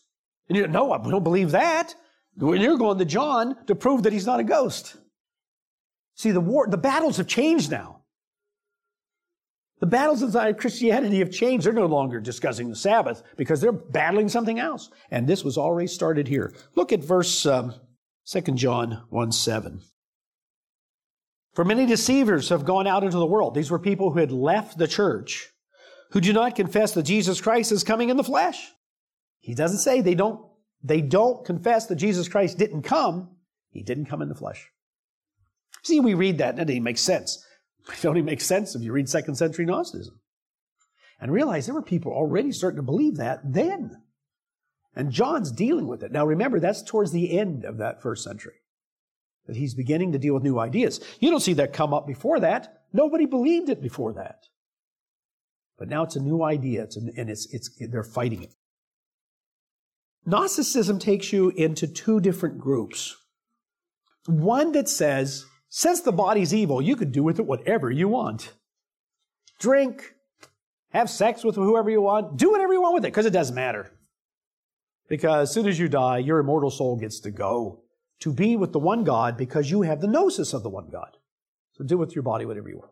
And you know, we don't believe that. When you're going to John to prove that he's not a ghost. See, the battles have changed now. The battles inside Christianity have changed. They're no longer discussing the Sabbath because they're battling something else. And this was already started here. Look at verse 2 John 1:7. For many deceivers have gone out into the world. These were people who had left the church, who do not confess that Jesus Christ is coming in the flesh. He doesn't say they don't confess that Jesus Christ didn't come. He didn't come in the flesh. See, we read that and it makes sense. It only makes sense if you read 2nd century Gnosticism. And realize there were people already starting to believe that then. And John's dealing with it. Now remember, that's towards the end of that 1st century. That he's beginning to deal with new ideas. You don't see that come up before that. Nobody believed it before that. But now it's a new idea, they're fighting it. Gnosticism takes you into two different groups. One that says, since the body's evil, you could do with it whatever you want. Drink, have sex with whoever you want, do whatever you want with it, because it doesn't matter. Because as soon as you die, your immortal soul gets to go to be with the one God because you have the gnosis of the one God. So do with your body whatever you want.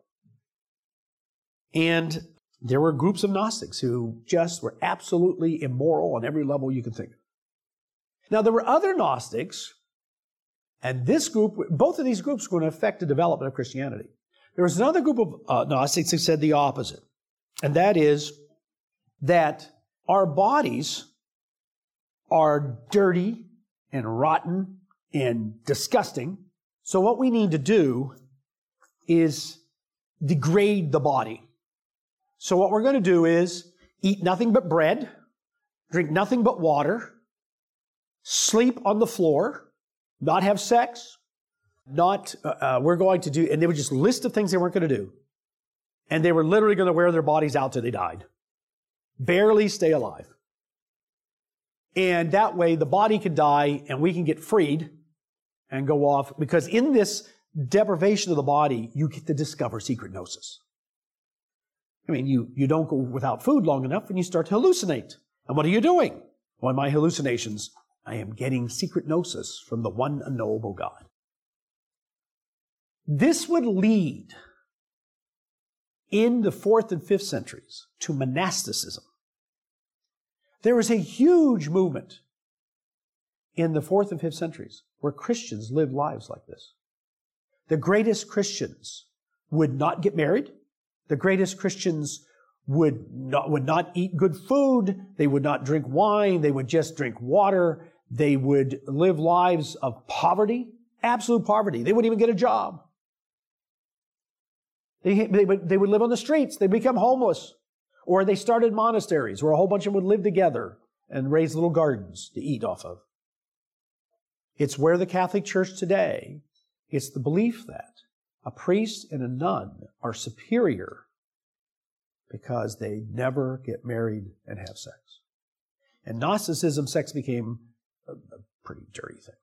And there were groups of Gnostics who just were absolutely immoral on every level you can think of. Now, there were other Gnostics, and this group, both of these groups were going to affect the development of Christianity. There was another group of Gnostics who said the opposite, and that is that our bodies are dirty and rotten and disgusting, so what we need to do is degrade the body. So what we're going to do is eat nothing but bread, drink nothing but water, sleep on the floor, not have sex, we're going to do, and they would just list of things they weren't going to do. And they were literally going to wear their bodies out till they died. Barely stay alive. And that way the body could die and we can get freed and go off, because in this deprivation of the body, you get to discover secret gnosis. I mean, you don't go without food long enough and you start to hallucinate. And what are you doing? Well, in my hallucinations, I am getting secret gnosis from the one unknowable God. This would lead in the 4th and 5th centuries to monasticism. There was a huge movement in the 4th and 5th centuries where Christians lived lives like this. The greatest Christians would not get married. The greatest Christians would not eat good food. They would not drink wine. They would just drink water. They would live lives of poverty, absolute poverty. They wouldn't even get a job. They would live on the streets. They'd become homeless. Or they started monasteries where a whole bunch of them would live together and raise little gardens to eat off of. It's where the Catholic Church today, it's the belief that a priest and a nun are superior because they never get married and have sex. In Gnosticism, sex became a pretty dirty thing.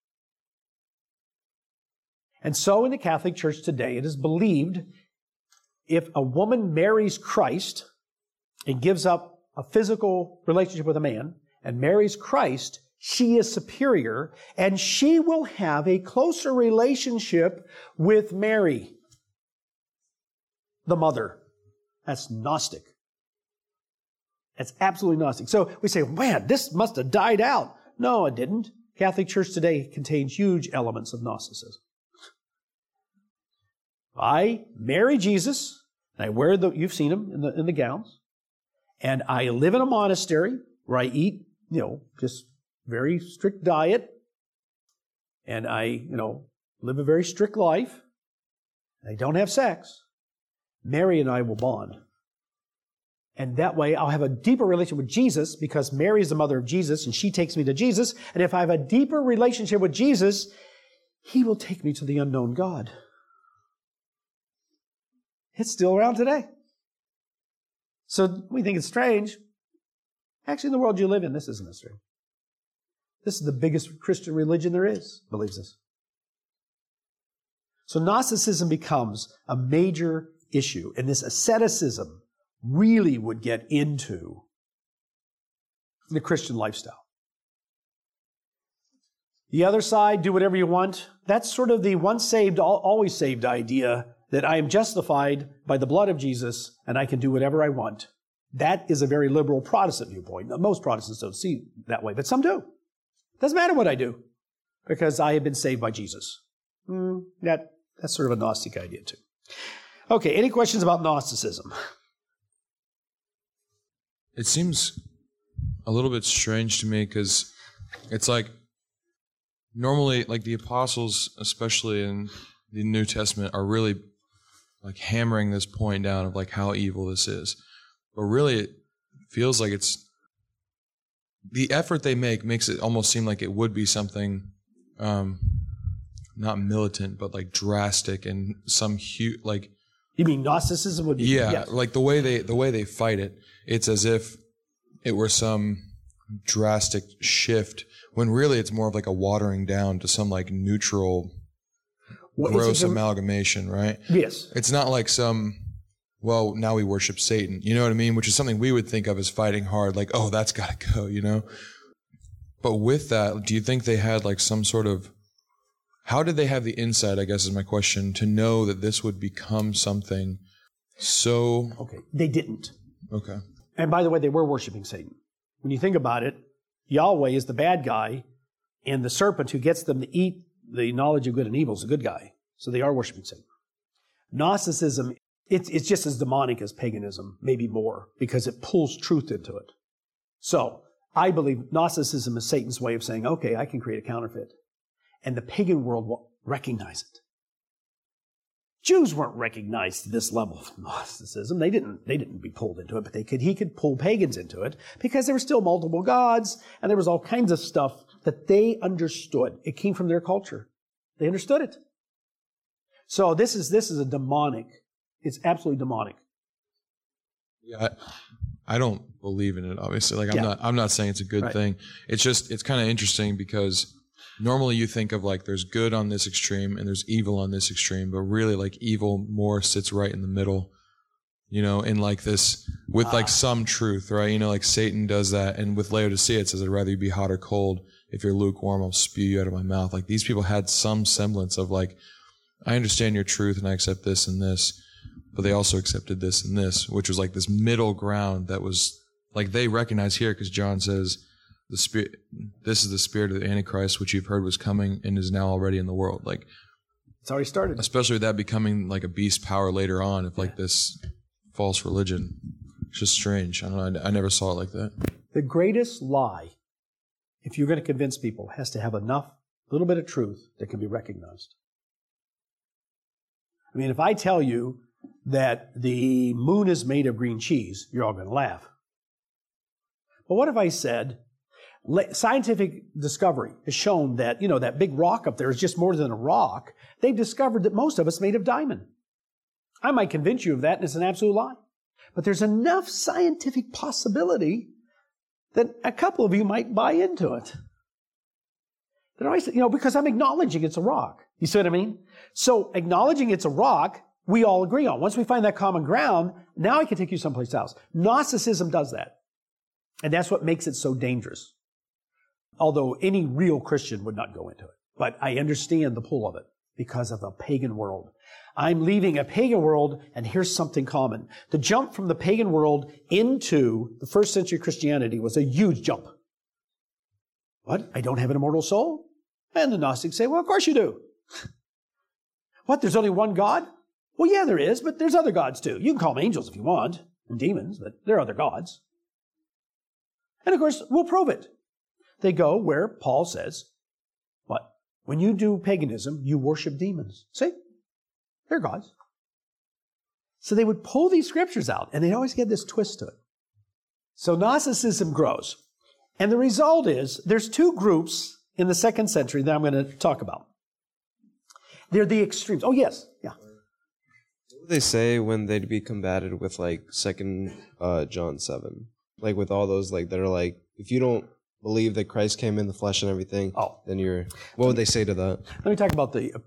And so in the Catholic Church today, it is believed if a woman marries Christ and gives up a physical relationship with a man and marries Christ, she is superior and she will have a closer relationship with Mary, the mother. That's Gnostic. That's absolutely Gnostic. So we say, man, this must have died out. No, it didn't. Catholic Church today contains huge elements of Gnosticism. I marry Jesus, and I wear you've seen him in the gowns, and I live in a monastery where I eat, just very strict diet, and I, live a very strict life. I don't have sex. Mary and I will bond. And that way I'll have a deeper relationship with Jesus because Mary is the mother of Jesus and she takes me to Jesus. And if I have a deeper relationship with Jesus, he will take me to the unknown God. It's still around today. So we think it's strange. Actually, in the world you live in, this isn't a strange. This is the biggest Christian religion there is, believes this. So Gnosticism becomes a major issue, and this asceticism really would get into the Christian lifestyle. The other side, do whatever you want. That's sort of the once saved, always saved idea that I am justified by the blood of Jesus and I can do whatever I want. That is a very liberal Protestant viewpoint. Now, most Protestants don't see it that way, but some do. Doesn't matter what I do because I have been saved by Jesus. That's sort of a Gnostic idea too. Okay, any questions about Gnosticism? It seems a little bit strange to me because it's like normally, like the apostles, especially in the New Testament, are really like hammering this point down of like how evil this is. But really, it feels like it's the effort they makes it almost seem like it would be something not militant, but like drastic and some huge like. You mean Gnosticism would be? Yeah, yes. like the way they fight it, it's as if it were some drastic shift when really it's more of like a watering down to some like neutral, gross amalgamation, right? Yes. It's not like some, well, now we worship Satan, you know what I mean? Which is something we would think of as fighting hard, like, oh, that's got to go, you know? But with that, do you think they had like some sort of, how did they have the insight, I guess is my question, to know that this would become something so... Okay, they didn't. Okay. And by the way, they were worshiping Satan. When you think about it, Yahweh is the bad guy, and the serpent who gets them to eat the knowledge of good and evil is the good guy. So they are worshiping Satan. Gnosticism, it's just as demonic as paganism, maybe more, because it pulls truth into it. So I believe Gnosticism is Satan's way of saying, okay, I can create a counterfeit. And the pagan world will recognize it. Jews weren't recognized to this level of Gnosticism. They didn't be pulled into it, but he could pull pagans into it because there were still multiple gods and there was all kinds of stuff that they understood. It came from their culture. They understood it. So this is a demonic. It's absolutely demonic. Yeah, I don't believe in it, obviously. Like I'm not saying it's a good thing. It's just it's kind of interesting because normally you think of like there's good on this extreme and there's evil on this extreme, but really like evil more sits right in the middle, you know, in like this with like some truth, right? You know, like Satan does that. And with Laodicea, it says, I'd rather you be hot or cold. If you're lukewarm, I'll spew you out of my mouth. Like these people had some semblance of like, I understand your truth and I accept this and this, but they also accepted this and this, which was like this middle ground that was like they recognize here because John says, the spirit. This is the spirit of the Antichrist, which you've heard was coming and is now already in the world. Like it's already started. Especially with that becoming like a beast power later on, if like this false religion. It's just strange. I don't know. I never saw it like that. The greatest lie, if you're going to convince people, has to have enough, little bit of truth that can be recognized. I mean, if I tell you that the moon is made of green cheese, you're all going to laugh. But what if I said, scientific discovery has shown that, you know, that big rock up there is just more than a rock. They've discovered that most of it's made of diamond. I might convince you of that, and it's an absolute lie. But there's enough scientific possibility that a couple of you might buy into it. That always, you know, because I'm acknowledging it's a rock. You see what I mean? So acknowledging it's a rock, we all agree on. Once we find that common ground, now I can take you someplace else. Gnosticism does that. And that's what makes it so dangerous. Although any real Christian would not go into it. But I understand the pull of it because of the pagan world. I'm leaving a pagan world, and here's something common. The jump from the pagan world into the first century Christianity was a huge jump. What? I don't have an immortal soul? And the Gnostics say, well, of course you do. What? There's only one God? Well, yeah, there is, but there's other gods too. You can call them angels if you want, and demons, but there are other gods. And of course, we'll prove it. They go where Paul says, what? When you do paganism, you worship demons. See? They're gods. So they would pull these scriptures out, and they always get this twist to it. So Gnosticism grows. And the result is, there's two groups in the 2nd century that I'm going to talk about. They're the extremes. Oh, yes. Yeah. What would they say when they'd be combated with, like, 2 John 7? Like, with all those, like, that are like, if you don't believe that Christ came in the flesh and everything, then you're... What would they say to that? Let me talk about the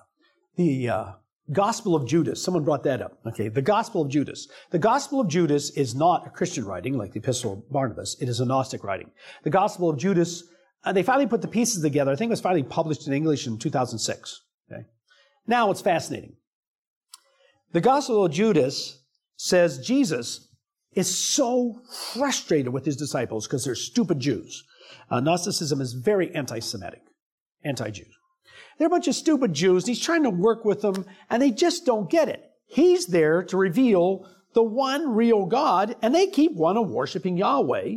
Gospel of Judas. Someone brought that up. Okay, the Gospel of Judas. The Gospel of Judas is not a Christian writing like the Epistle of Barnabas. It is a Gnostic writing. The Gospel of Judas They finally put the pieces together. I think it was finally published in English in 2006. Okay? Now it's fascinating. The Gospel of Judas says Jesus is so frustrated with his disciples because they're stupid Jews. Gnosticism is very anti-Semitic, anti-Jews. They're a bunch of stupid Jews. He's trying to work with them, and they just don't get it. He's there to reveal the one real God, and they keep worshiping Yahweh,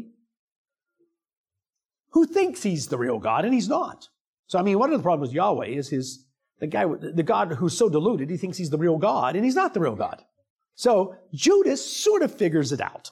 who thinks he's the real God, and he's not. So, one of the problems with Yahweh is the God who's so deluded, he thinks he's the real God, and he's not the real God. So, Judas sort of figures it out.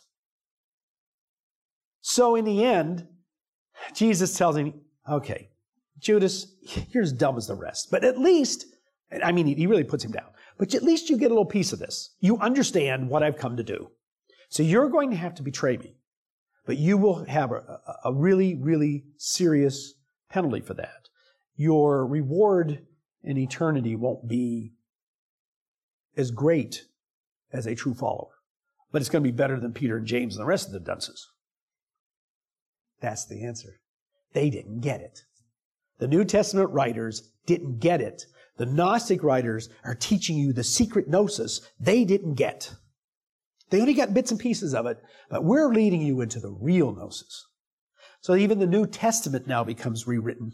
So, in the end, Jesus tells him, okay, Judas, you're as dumb as the rest, but at least, he really puts him down, but at least you get a little piece of this. You understand what I've come to do. So you're going to have to betray me, but you will have a really, really serious penalty for that. Your reward in eternity won't be as great as a true follower, but it's going to be better than Peter and James and the rest of the dunces. That's the answer. They didn't get it. The New Testament writers didn't get it. The Gnostic writers are teaching you the secret gnosis they didn't get. They only got bits and pieces of it, but we're leading you into the real gnosis. So even the New Testament now becomes rewritten.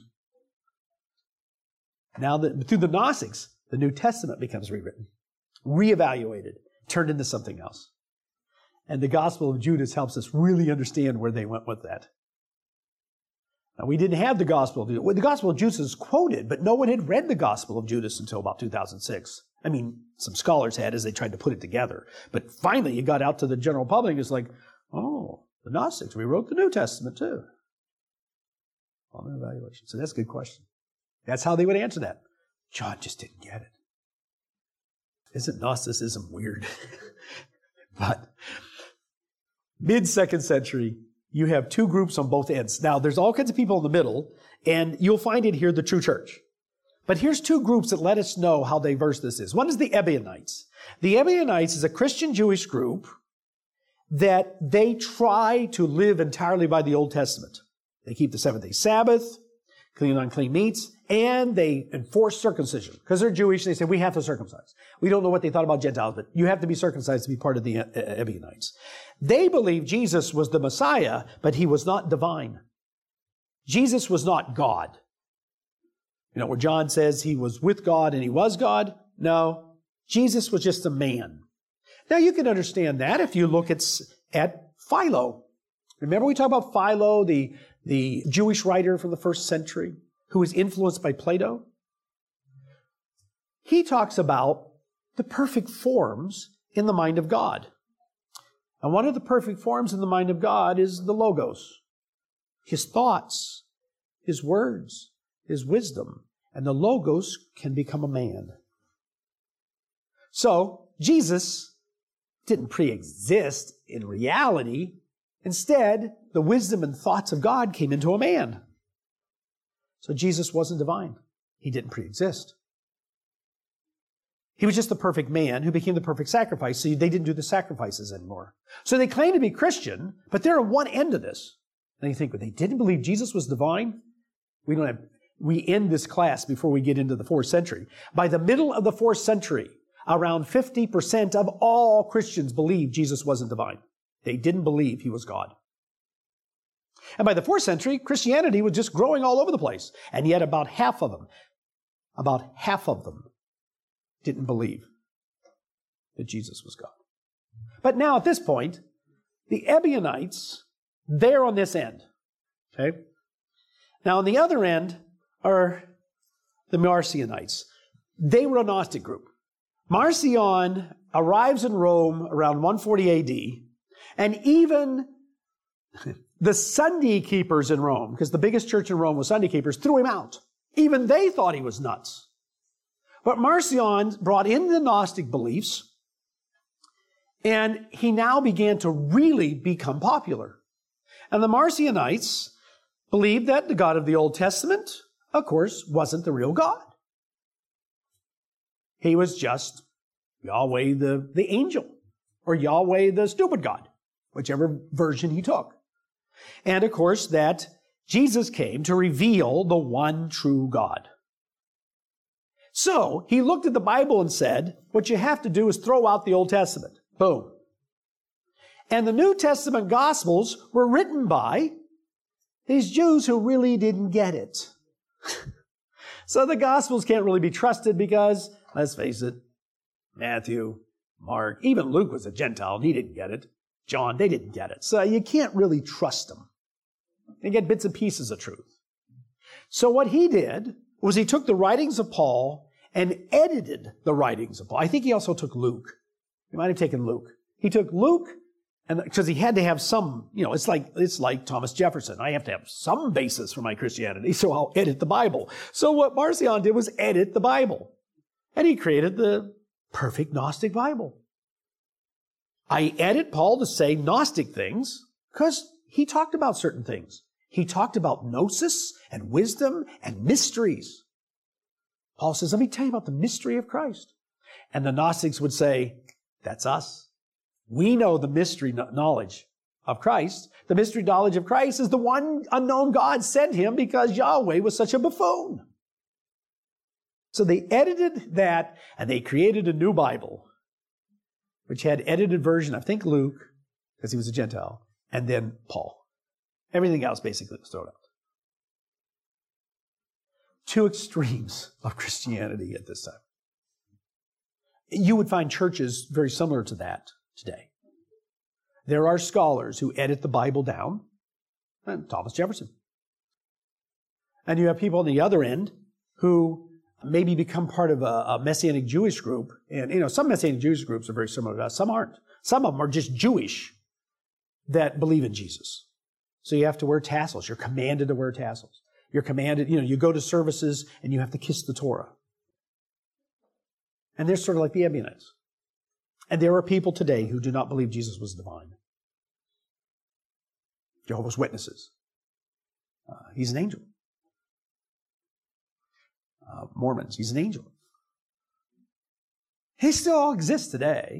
Now that through the Gnostics, the New Testament becomes rewritten, reevaluated, turned into something else. And the Gospel of Judas helps us really understand where they went with that. Now, we didn't have the Gospel of Judas. Well, the Gospel of Judas is quoted, but no one had read the Gospel of Judas until about 2006. Some scholars had as they tried to put it together. But finally, it got out to the general public. It's like, oh, the Gnostics rewrote the New Testament too. On an evaluation. So that's a good question. That's how they would answer that. John just didn't get it. Isn't Gnosticism weird? But mid-2nd century, you have two groups on both ends. Now, there's all kinds of people in the middle, and you'll find it here, the true church. But here's two groups that let us know how diverse this is. One is the Ebionites. The Ebionites is a Christian Jewish group that they try to live entirely by the Old Testament. They keep the 7-day Sabbath, clean unclean meats, and they enforce circumcision. Because they're Jewish, they say, we have to circumcise. We don't know what they thought about Gentiles, but you have to be circumcised to be part of the Ebionites. They believe Jesus was the Messiah, but he was not divine. Jesus was not God. Where John says he was with God and he was God. No, Jesus was just a man. Now, you can understand that if you look at Philo. Remember we talked about Philo, the Jewish writer from the 1st century, who was influenced by Plato? He talks about the perfect forms in the mind of God. And one of the perfect forms in the mind of God is the Logos. His thoughts, his words, his wisdom. And the Logos can become a man. So, Jesus didn't pre-exist in reality. Instead, the wisdom and thoughts of God came into a man. So Jesus wasn't divine. He didn't pre-exist. He was just the perfect man who became the perfect sacrifice, so they didn't do the sacrifices anymore. So they claim to be Christian, but they're on one end of this. And you think, well, they didn't believe Jesus was divine? We end this class before we get into the 4th century. By the middle of the 4th century, around 50% of all Christians believed Jesus wasn't divine. They didn't believe he was God. And by the 4th century, Christianity was just growing all over the place. And yet about half of them didn't believe that Jesus was God. But now at this point, the Ebionites, they're on this end. Okay? Now on the other end are the Marcionites. They were a Gnostic group. Marcion arrives in Rome around 140 AD, and even the Sunday keepers in Rome, because the biggest church in Rome was Sunday keepers, threw him out. Even they thought he was nuts. But Marcion brought in the Gnostic beliefs, and he now began to really become popular. And the Marcionites believed that the God of the Old Testament, of course, wasn't the real God. He was just Yahweh the angel, or Yahweh the stupid God, whichever version he took. And of course that Jesus came to reveal the one true God. So he looked at the Bible and said, what you have to do is throw out the Old Testament. Boom. And the New Testament Gospels were written by these Jews who really didn't get it. So the Gospels can't really be trusted because, let's face it, Matthew, Mark, even Luke was a Gentile and he didn't get it. John, they didn't get it. So you can't really trust them. They get bits and pieces of truth. So what he did was he took the writings of Paul and edited the writings of Paul. I think he also took Luke. He might have taken Luke. He took Luke, and because he had to have some, it's like Thomas Jefferson. I have to have some basis for my Christianity, so I'll edit the Bible. So what Marcion did was edit the Bible. And he created the perfect Gnostic Bible. I edit Paul to say Gnostic things because he talked about certain things. He talked about gnosis and wisdom and mysteries. Paul says, let me tell you about the mystery of Christ. And the Gnostics would say, that's us. We know the mystery knowledge of Christ. The mystery knowledge of Christ is the one unknown God sent him because Yahweh was such a buffoon. So they edited that and they created a new Bible, which had edited version, I think Luke, because he was a Gentile, and then Paul. Everything else basically was thrown out. Two extremes of Christianity at this time. You would find churches very similar to that today. There are scholars who edit the Bible down, and Thomas Jefferson. And you have people on the other end who maybe become part of a Messianic Jewish group. And, some Messianic Jewish groups are very similar to us. Some aren't. Some of them are just Jewish that believe in Jesus. So you have to wear tassels. You're commanded to wear tassels. You're commanded, you go to services and you have to kiss the Torah. And they're sort of like the Ebionites. And there are people today who do not believe Jesus was divine. Jehovah's Witnesses. He's an angel. Mormons, he's an angel. He still all exists today.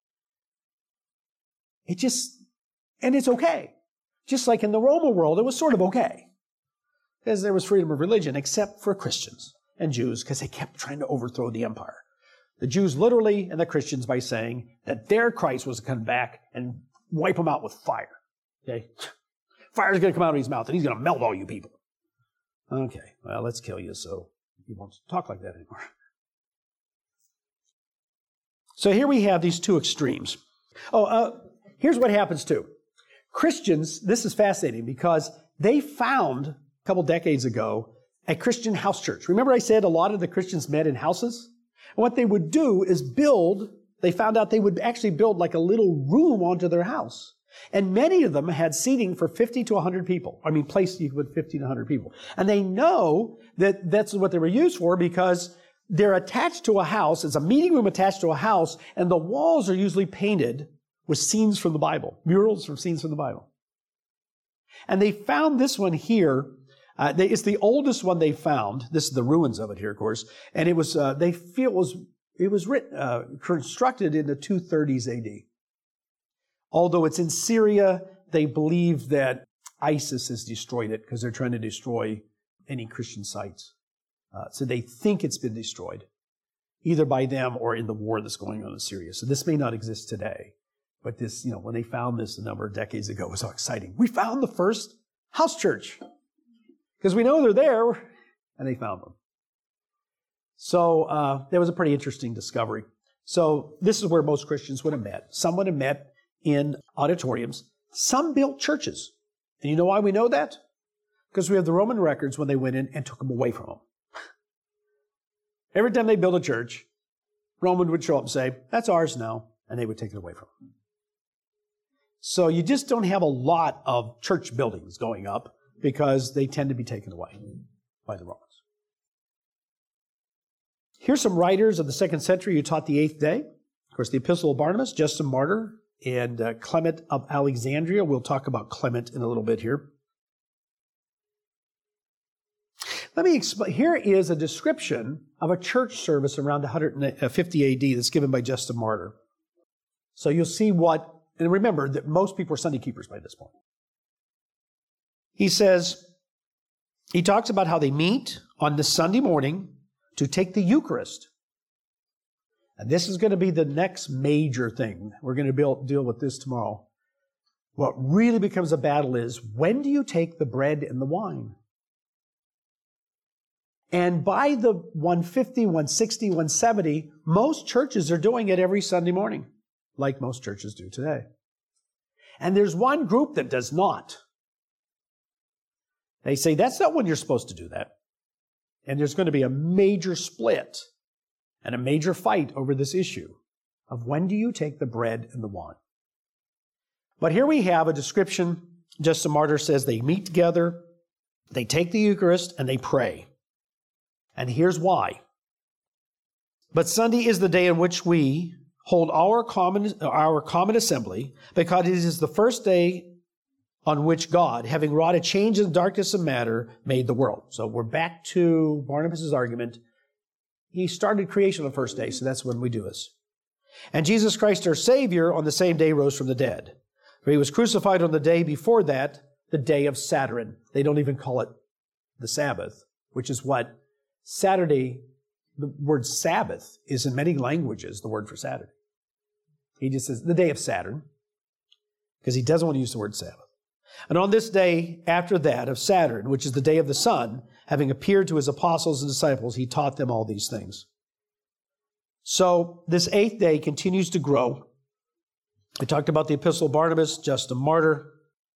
And it's okay. Just like in the Roman world, it was sort of okay. Because there was freedom of religion, except for Christians and Jews, because they kept trying to overthrow the empire. The Jews literally, and the Christians by saying that their Christ was to come back and wipe them out with fire. Okay? Fire's going to come out of his mouth, and he's going to melt all you people. Okay, well, let's kill you so you won't talk like that anymore. So here we have these two extremes. Here's what happens too. Christians, this is fascinating because they found a couple decades ago a Christian house church. Remember I said a lot of the Christians met in houses? And what they would do is they found out they would actually build like a little room onto their house. And many of them had seating for 50 to 100 people. Place you could put 50 to 100 people. And they know that that's what they were used for because they're attached to a house. It's a meeting room attached to a house, and the walls are usually painted with scenes from the Bible, murals from scenes from the Bible. And they found this one here. It's the oldest one they found. This is the ruins of it here, of course. And it was, they feel it was written, constructed in the 230s AD. Although it's in Syria, they believe that ISIS has destroyed it because they're trying to destroy any Christian sites. So they think it's been destroyed, either by them or in the war that's going on in Syria. So this may not exist today. But this, when they found this a number of decades ago, it was so exciting. We found the first house church because we know they're there, and they found them. So that was a pretty interesting discovery. So this is where most Christians would have met. Some would have met in auditoriums. Some built churches. And you know why we know that? Because we have the Roman records when they went in and took them away from them. Every time they built a church, Roman would show up and say, that's ours now, and they would take it away from them. So you just don't have a lot of church buildings going up because they tend to be taken away by the Romans. Here's some writers of the 2nd century who taught the 8th day. Of course, the Epistle of Barnabas, Justin Martyr, and Clement of Alexandria. We'll talk about Clement in a little bit here. Let me explain. Here is a description of a church service around 150 AD that's given by Justin Martyr. So you'll see and remember that most people are Sunday keepers by this point. He says, He talks about how they meet on the Sunday morning to take the Eucharist. And this is going to be the next major thing. We're going to deal with this tomorrow. What really becomes a battle is, when do you take the bread and the wine? And by the 150, 160, 170, most churches are doing it every Sunday morning, like most churches do today. And there's one group that does not. They say, that's not when you're supposed to do that. And there's going to be a major split and a major fight over this issue of when do you take the bread and the wine. But here we have a description. Justin Martyr says they meet together, they take the Eucharist, and they pray. And here's why. But Sunday is the day in which we hold our common assembly, because it is the first day on which God, having wrought a change in the darkness of matter, made the world. So we're back to Barnabas' argument. He started creation on the first day, so that's when we do this. And Jesus Christ, our Savior, on the same day rose from the dead. For he was crucified on the day before that, the day of Saturn. They don't even call it the Sabbath, which is what Saturday, the word Sabbath is in many languages the word for Saturday. He just says the day of Saturn, because he doesn't want to use the word Sabbath. And on this day after that of Saturn, which is the day of the sun, having appeared to his apostles and disciples, he taught them all these things. So this eighth day continues to grow. I talked about the Epistle of Barnabas, Justin Martyr.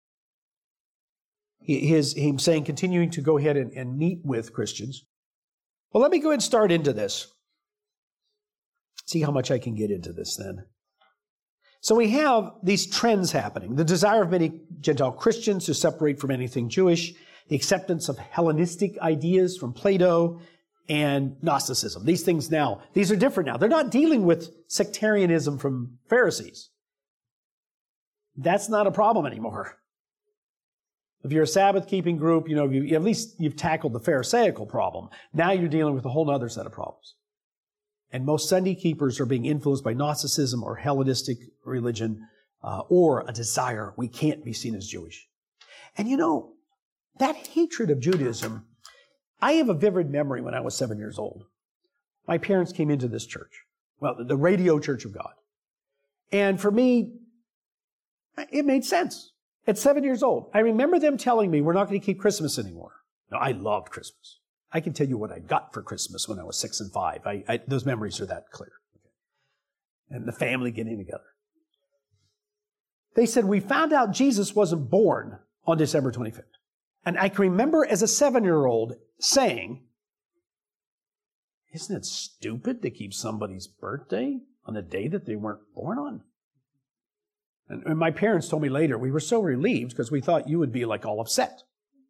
He's saying continuing to go ahead and meet with Christians. Well, let me go ahead and start into this. See how much I can get into this then. So we have these trends happening. The desire of many Gentile Christians to separate from anything Jewish, the acceptance of Hellenistic ideas from Plato, and Gnosticism. These things now, these are different now. They're not dealing with sectarianism from Pharisees. That's not a problem anymore. If you're a Sabbath-keeping group, at least you've tackled the Pharisaical problem. Now you're dealing with a whole other set of problems. And most Sunday keepers are being influenced by Gnosticism or Hellenistic religion or a desire. We can't be seen as Jewish. And that hatred of Judaism, I have a vivid memory when I was 7 years old. My parents came into this church, the Radio Church of God. And for me, it made sense. At 7 years old, I remember them telling me we're not going to keep Christmas anymore. Now, I loved Christmas. I can tell you what I got for Christmas when I was 6 and 5. Those memories are that clear. And the family getting together. They said, we found out Jesus wasn't born on December 25th. And I can remember as a 7-year-old saying, isn't it stupid to keep somebody's birthday on a day that they weren't born on? And my parents told me later, we were so relieved because we thought you would be like all upset.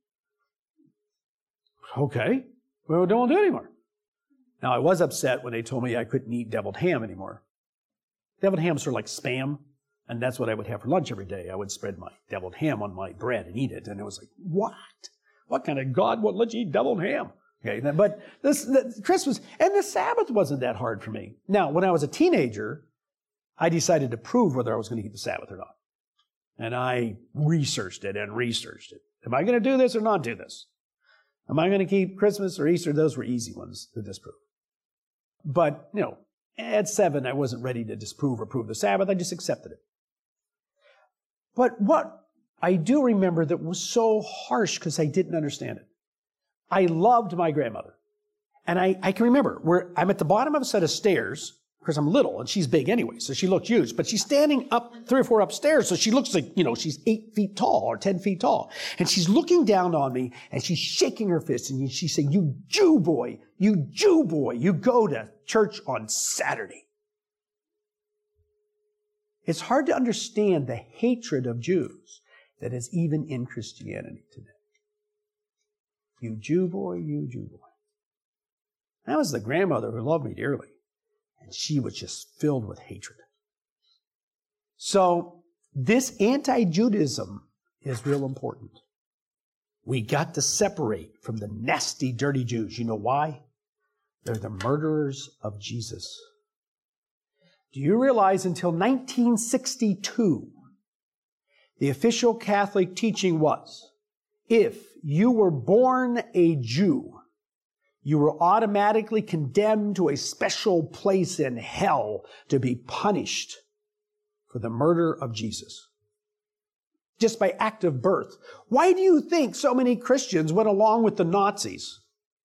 Okay, well, don't do it anymore. Now, I was upset when they told me I couldn't eat deviled ham anymore. Deviled ham's sort of like Spam, and that's what I would have for lunch every day. I would spread my deviled ham on my bread and eat it, and it was like, what? What kind of God would let you eat deviled ham? Okay, but Christmas, and the Sabbath wasn't that hard for me. Now, when I was a teenager, I decided to prove whether I was going to keep the Sabbath or not. And I researched it. Am I going to do this or not do this? Am I going to keep Christmas or Easter? Those were easy ones to disprove. But, at 7, I wasn't ready to disprove or prove the Sabbath. I just accepted it. But what I do remember that was so harsh because I didn't understand it. I loved my grandmother. And I can remember I'm at the bottom of a set of stairs because I'm little and she's big anyway, so she looked huge. But she's standing up 3 or 4 upstairs, so she looks like, she's 8 feet tall or 10 feet tall. And she's looking down on me and she's shaking her fist and she's saying, you Jew boy, you go to church on Saturday. It's hard to understand the hatred of Jews that is even in Christianity today. You Jew boy, you Jew boy. That was the grandmother who loved me dearly. And she was just filled with hatred. So this anti-Judaism is real important. We got to separate from the nasty, dirty Jews. You know why? They're the murderers of Jesus. Do you realize until 1962, the official Catholic teaching was, if you were born a Jew, you were automatically condemned to a special place in hell to be punished for the murder of Jesus. Just by act of birth. Why do you think so many Christians went along with the Nazis?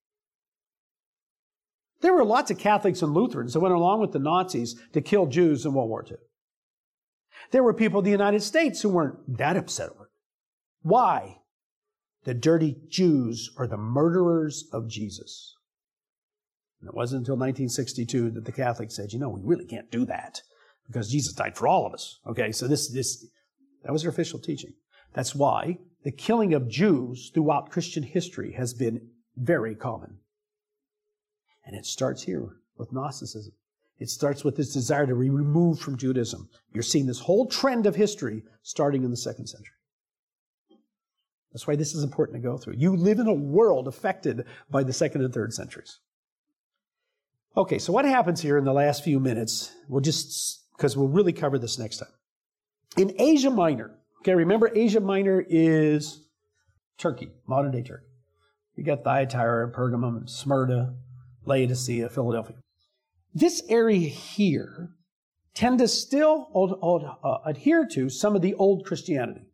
There were lots of Catholics and Lutherans that went along with the Nazis to kill Jews in World War II. There were people in the United States who weren't that upset over it. Why? The dirty Jews are the murderers of Jesus. And it wasn't until 1962 that the Catholics said, we really can't do that because Jesus died for all of us. Okay, so that was their official teaching. That's why the killing of Jews throughout Christian history has been very common. And it starts here with Gnosticism. It starts with this desire to be removed from Judaism. You're seeing this whole trend of history starting in the 2nd century. That's why this is important to go through. You live in a world affected by the 2nd and 3rd centuries. Okay, so what happens here in the last few minutes, because we'll really cover this next time. In Asia Minor, okay, remember Asia Minor is Turkey, modern day Turkey. You got Thyatira, Pergamum, Smyrna, Laodicea, Philadelphia. This area here tend to still adhere to some of the old Christianity.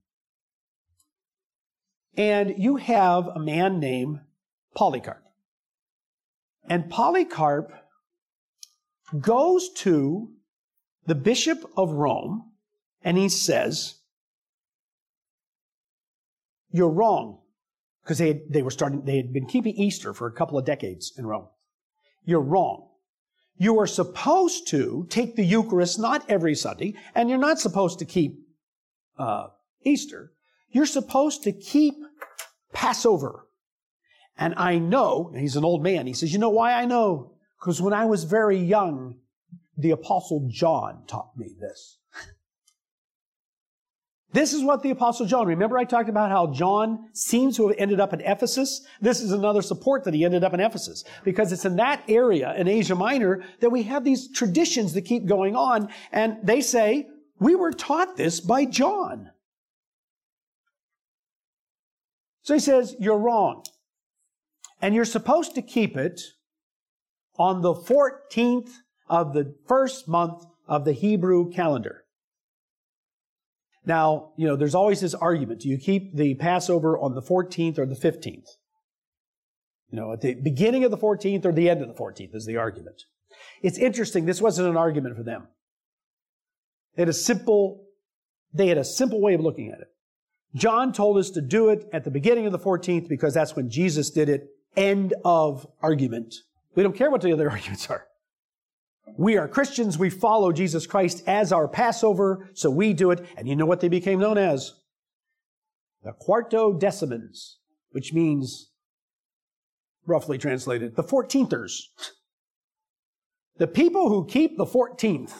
And you have a man named Polycarp. And Polycarp goes to the Bishop of Rome and he says, you're wrong. Because they had been keeping Easter for a couple of decades in Rome. You're wrong. You are supposed to take the Eucharist not every Sunday, and you're not supposed to keep Easter. You're supposed to keep Passover. And I know, and he's an old man, he says, you know why I know? Because when I was very young, the Apostle John taught me this. This is what the Apostle John, remember I talked about how John seems to have ended up in Ephesus? This is another support that he ended up in Ephesus. Because it's in that area, in Asia Minor, that we have these traditions that keep going on. And they say, we were taught this by John. So he says, you're wrong. And you're supposed to keep it on the 14th of the first month of the Hebrew calendar. Now, there's always this argument. Do you keep the Passover on the 14th or the 15th? At the beginning of the 14th or the end of the 14th is the argument. It's interesting. This wasn't an argument for them. They had a simple way of looking at it. John told us to do it at the beginning of the 14th because that's when Jesus did it. End of argument. We don't care what the other arguments are. We are Christians. We follow Jesus Christ as our Passover, so we do it. And you know what they became known as? The Quartodecimans, which means, roughly translated, the 14thers. The people who keep the 14th.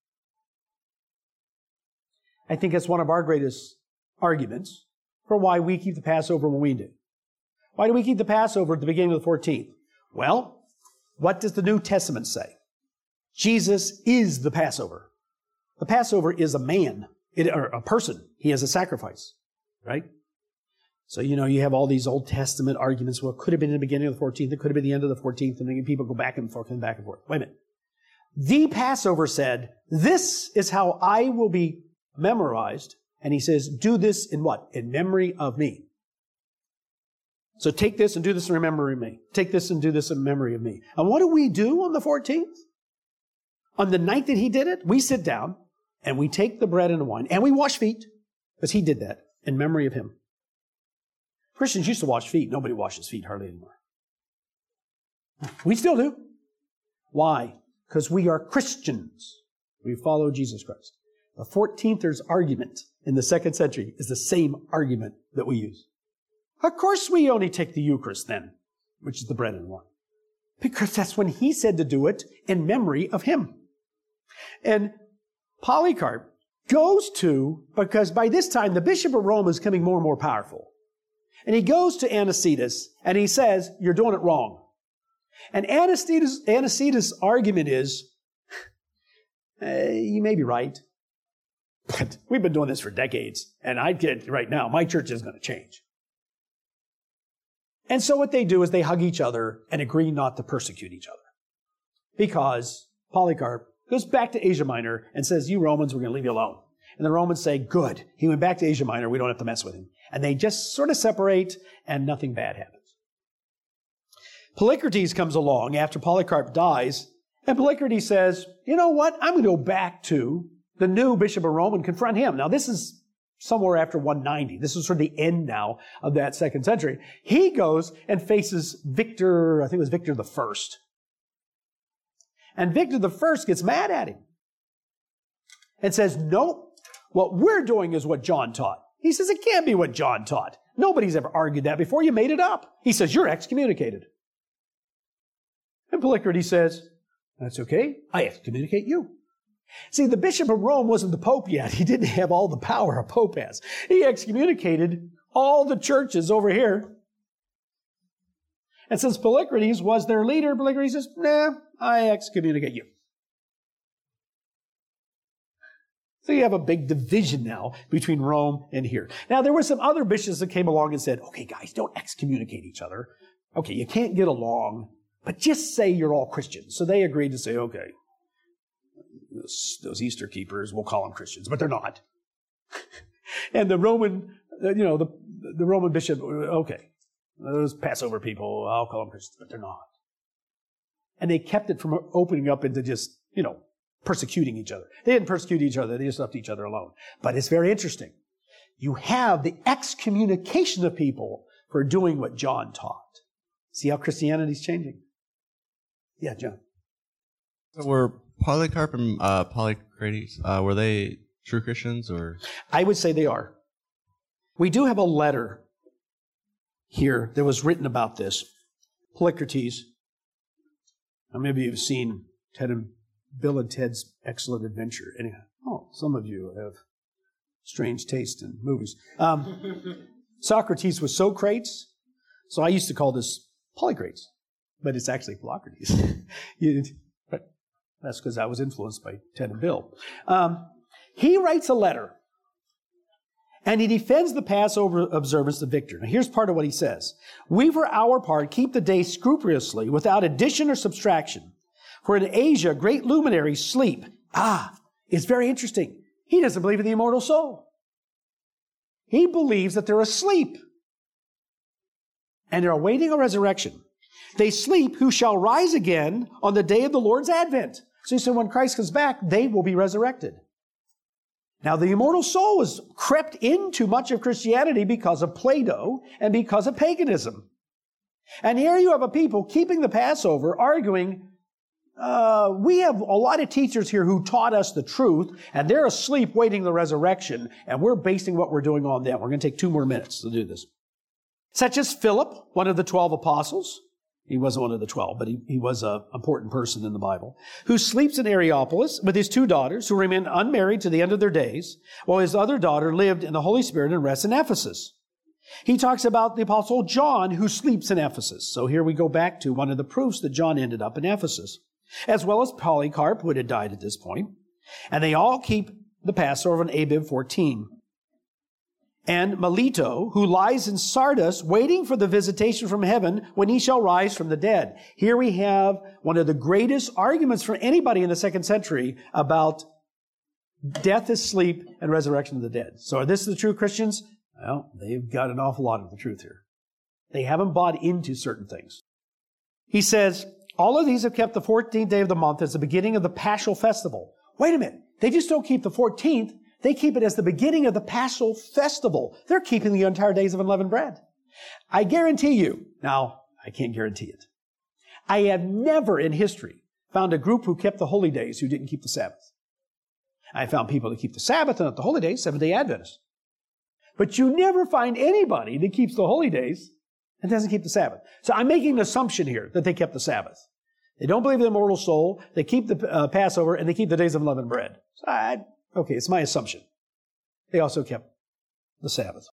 I think it's one of our greatest arguments for why we keep the Passover when we do. Why do we keep the Passover at the beginning of the 14th? Well, what does the New Testament say? Jesus is the Passover. The Passover is a man, or a person. He has a sacrifice, right? So, you have all these Old Testament arguments. Well, it could have been in the beginning of the 14th. It could have been the end of the 14th. And then people go back and forth and back and forth. Wait a minute. The Passover said, this is how I will be memorized. And he says, do this in what? In memory of me. So take this and do this in memory of me. Take this and do this in memory of me. And what do we do on the 14th? On the night that he did it, we sit down and we take the bread and the wine and we wash feet because he did that in memory of him. Christians used to wash feet. Nobody washes feet hardly anymore. We still do. Why? Because we are Christians. We follow Jesus Christ. The 14thers argument in the 2nd century is the same argument that we use. Of course we only take the Eucharist then, which is the bread and wine. Because that's when he said to do it in memory of him. And Polycarp goes to, because by this time the Bishop of Rome is becoming more and more powerful. And he goes to Anicetus and he says, you're doing it wrong. And Anicetus' argument is, you may be right, but we've been doing this for decades. And I get right now, my church is going to change. And so what they do is they hug each other and agree not to persecute each other. Because Polycarp goes back to Asia Minor and says, you Romans, we're going to leave you alone. And the Romans say, good. He went back to Asia Minor. We don't have to mess with him. And they just sort of separate and nothing bad happens. Polycrates comes along after Polycarp dies, and Polycrates says, you know what? I'm going to go back to the new Bishop of Rome and confront him. Now, this is somewhere after 190. This is sort of the end now of that 2nd century. He goes and faces Victor, I think it was Victor the First. And Victor the First gets mad at him and says, nope, what we're doing is what John taught. He says, it can't be what John taught. Nobody's ever argued that before. You made it up. He says, you're excommunicated. And Polycrates says, that's okay. I excommunicate you. See, the Bishop of Rome wasn't the Pope yet. He didn't have all the power a Pope has. He excommunicated all the churches over here. And since Polycrates was their leader, Polycrates says, nah, I excommunicate you. So you have a big division now between Rome and here. Now, there were some other bishops that came along and said, okay, guys, don't excommunicate each other. Okay, you can't get along, but just say you're all Christians. So they agreed to say, okay, those Easter keepers, we'll call them Christians, but they're not. And the Roman, the Roman bishop, okay, those Passover people, I'll call them Christians, but they're not. And they kept it from opening up into just, persecuting each other. They didn't persecute each other. They just left each other alone. But it's very interesting. You have the excommunication of people for doing what John taught. See how Christianity's changing? Yeah, John. So were Polycarp and Polycrates, were they true Christians or? I would say they are. We do have a letter here that was written about this. Polycrates. Now maybe you've seen Bill and Ted's Excellent Adventure. Anyhow, some of you have strange taste in movies. Socrates was Socrates, so I used to call this Polycrates, but it's actually Polycrates. But that's because I was influenced by Ted and Bill. He writes a letter, and he defends the Passover observance to Victor. Now, here's part of what he says. We, for our part, keep the day scrupulously, without addition or subtraction. For in Asia, great luminaries sleep. It's very interesting. He doesn't believe in the immortal soul. He believes that they're asleep. And they're awaiting a resurrection. They sleep who shall rise again on the day of the Lord's advent. So he said when Christ comes back, they will be resurrected. Now, the immortal soul has crept into much of Christianity because of Plato and because of paganism. And here you have a people keeping the Passover, arguing, we have a lot of teachers here who taught us the truth, and they're asleep waiting the resurrection, and we're basing what we're doing on them. We're going to take 2 more minutes to do this. Such as Philip, one of the 12 apostles. He wasn't one of the 12, but he was an important person in the Bible, who sleeps in Areopolis with his 2 daughters, who remain unmarried to the end of their days, while his other daughter lived in the Holy Spirit and rests in Ephesus. He talks about the apostle John, who sleeps in Ephesus. So here we go back to one of the proofs that John ended up in Ephesus, as well as Polycarp, who had died at this point. And they all keep the Passover on Abib 14. And Melito, who lies in Sardis, waiting for the visitation from heaven when he shall rise from the dead. Here we have one of the greatest arguments for anybody in the 2nd century about death is sleep and resurrection of the dead. So are this the true Christians? Well, they've got an awful lot of the truth here. They haven't bought into certain things. He says, all of these have kept the 14th day of the month as the beginning of the Paschal festival. Wait a minute. They just don't keep the 14th. They keep it as the beginning of the Paschal festival. They're keeping the entire days of unleavened bread. I guarantee you, now, I can't guarantee it. I have never in history found a group who kept the holy days who didn't keep the Sabbath. I found people that keep the Sabbath and not the holy days, Seventh-day Adventists. But you never find anybody that keeps the holy days and doesn't keep the Sabbath. So I'm making an assumption here that they kept the Sabbath. They don't believe in the immortal soul. They keep the Passover, and they keep the days of unleavened bread. So okay, it's my assumption. They also kept the Sabbath.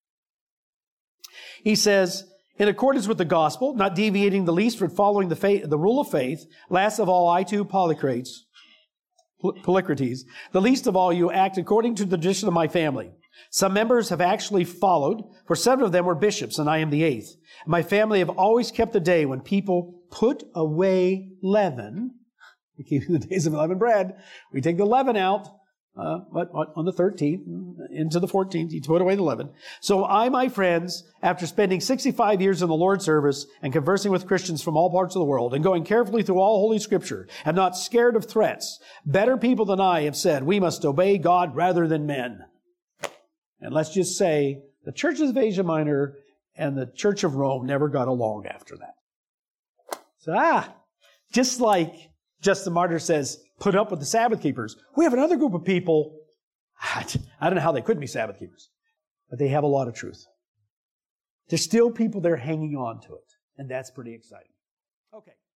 He says, in accordance with the gospel, not deviating the least from following the rule of faith, last of all, I too, Polycrates, the least of all you act according to the tradition of my family. Some members have actually followed, for 7 of them were bishops, and I am the 8th. My family have always kept the day when people put away leaven. We keep the days of unleavened bread. We take the leaven out, on the 13th, into the 14th, you put away the leaven. So I, my friends, after spending 65 years in the Lord's service and conversing with Christians from all parts of the world and going carefully through all Holy Scripture, am not scared of threats. Better people than I have said, we must obey God rather than men. And let's just say the churches of Asia Minor and the Church of Rome never got along after that. So, just like Justin Martyr says, put up with the Sabbath keepers. We have another group of people, I don't know how they couldn't be Sabbath keepers, but they have a lot of truth. There's still people there hanging on to it, and that's pretty exciting. Okay.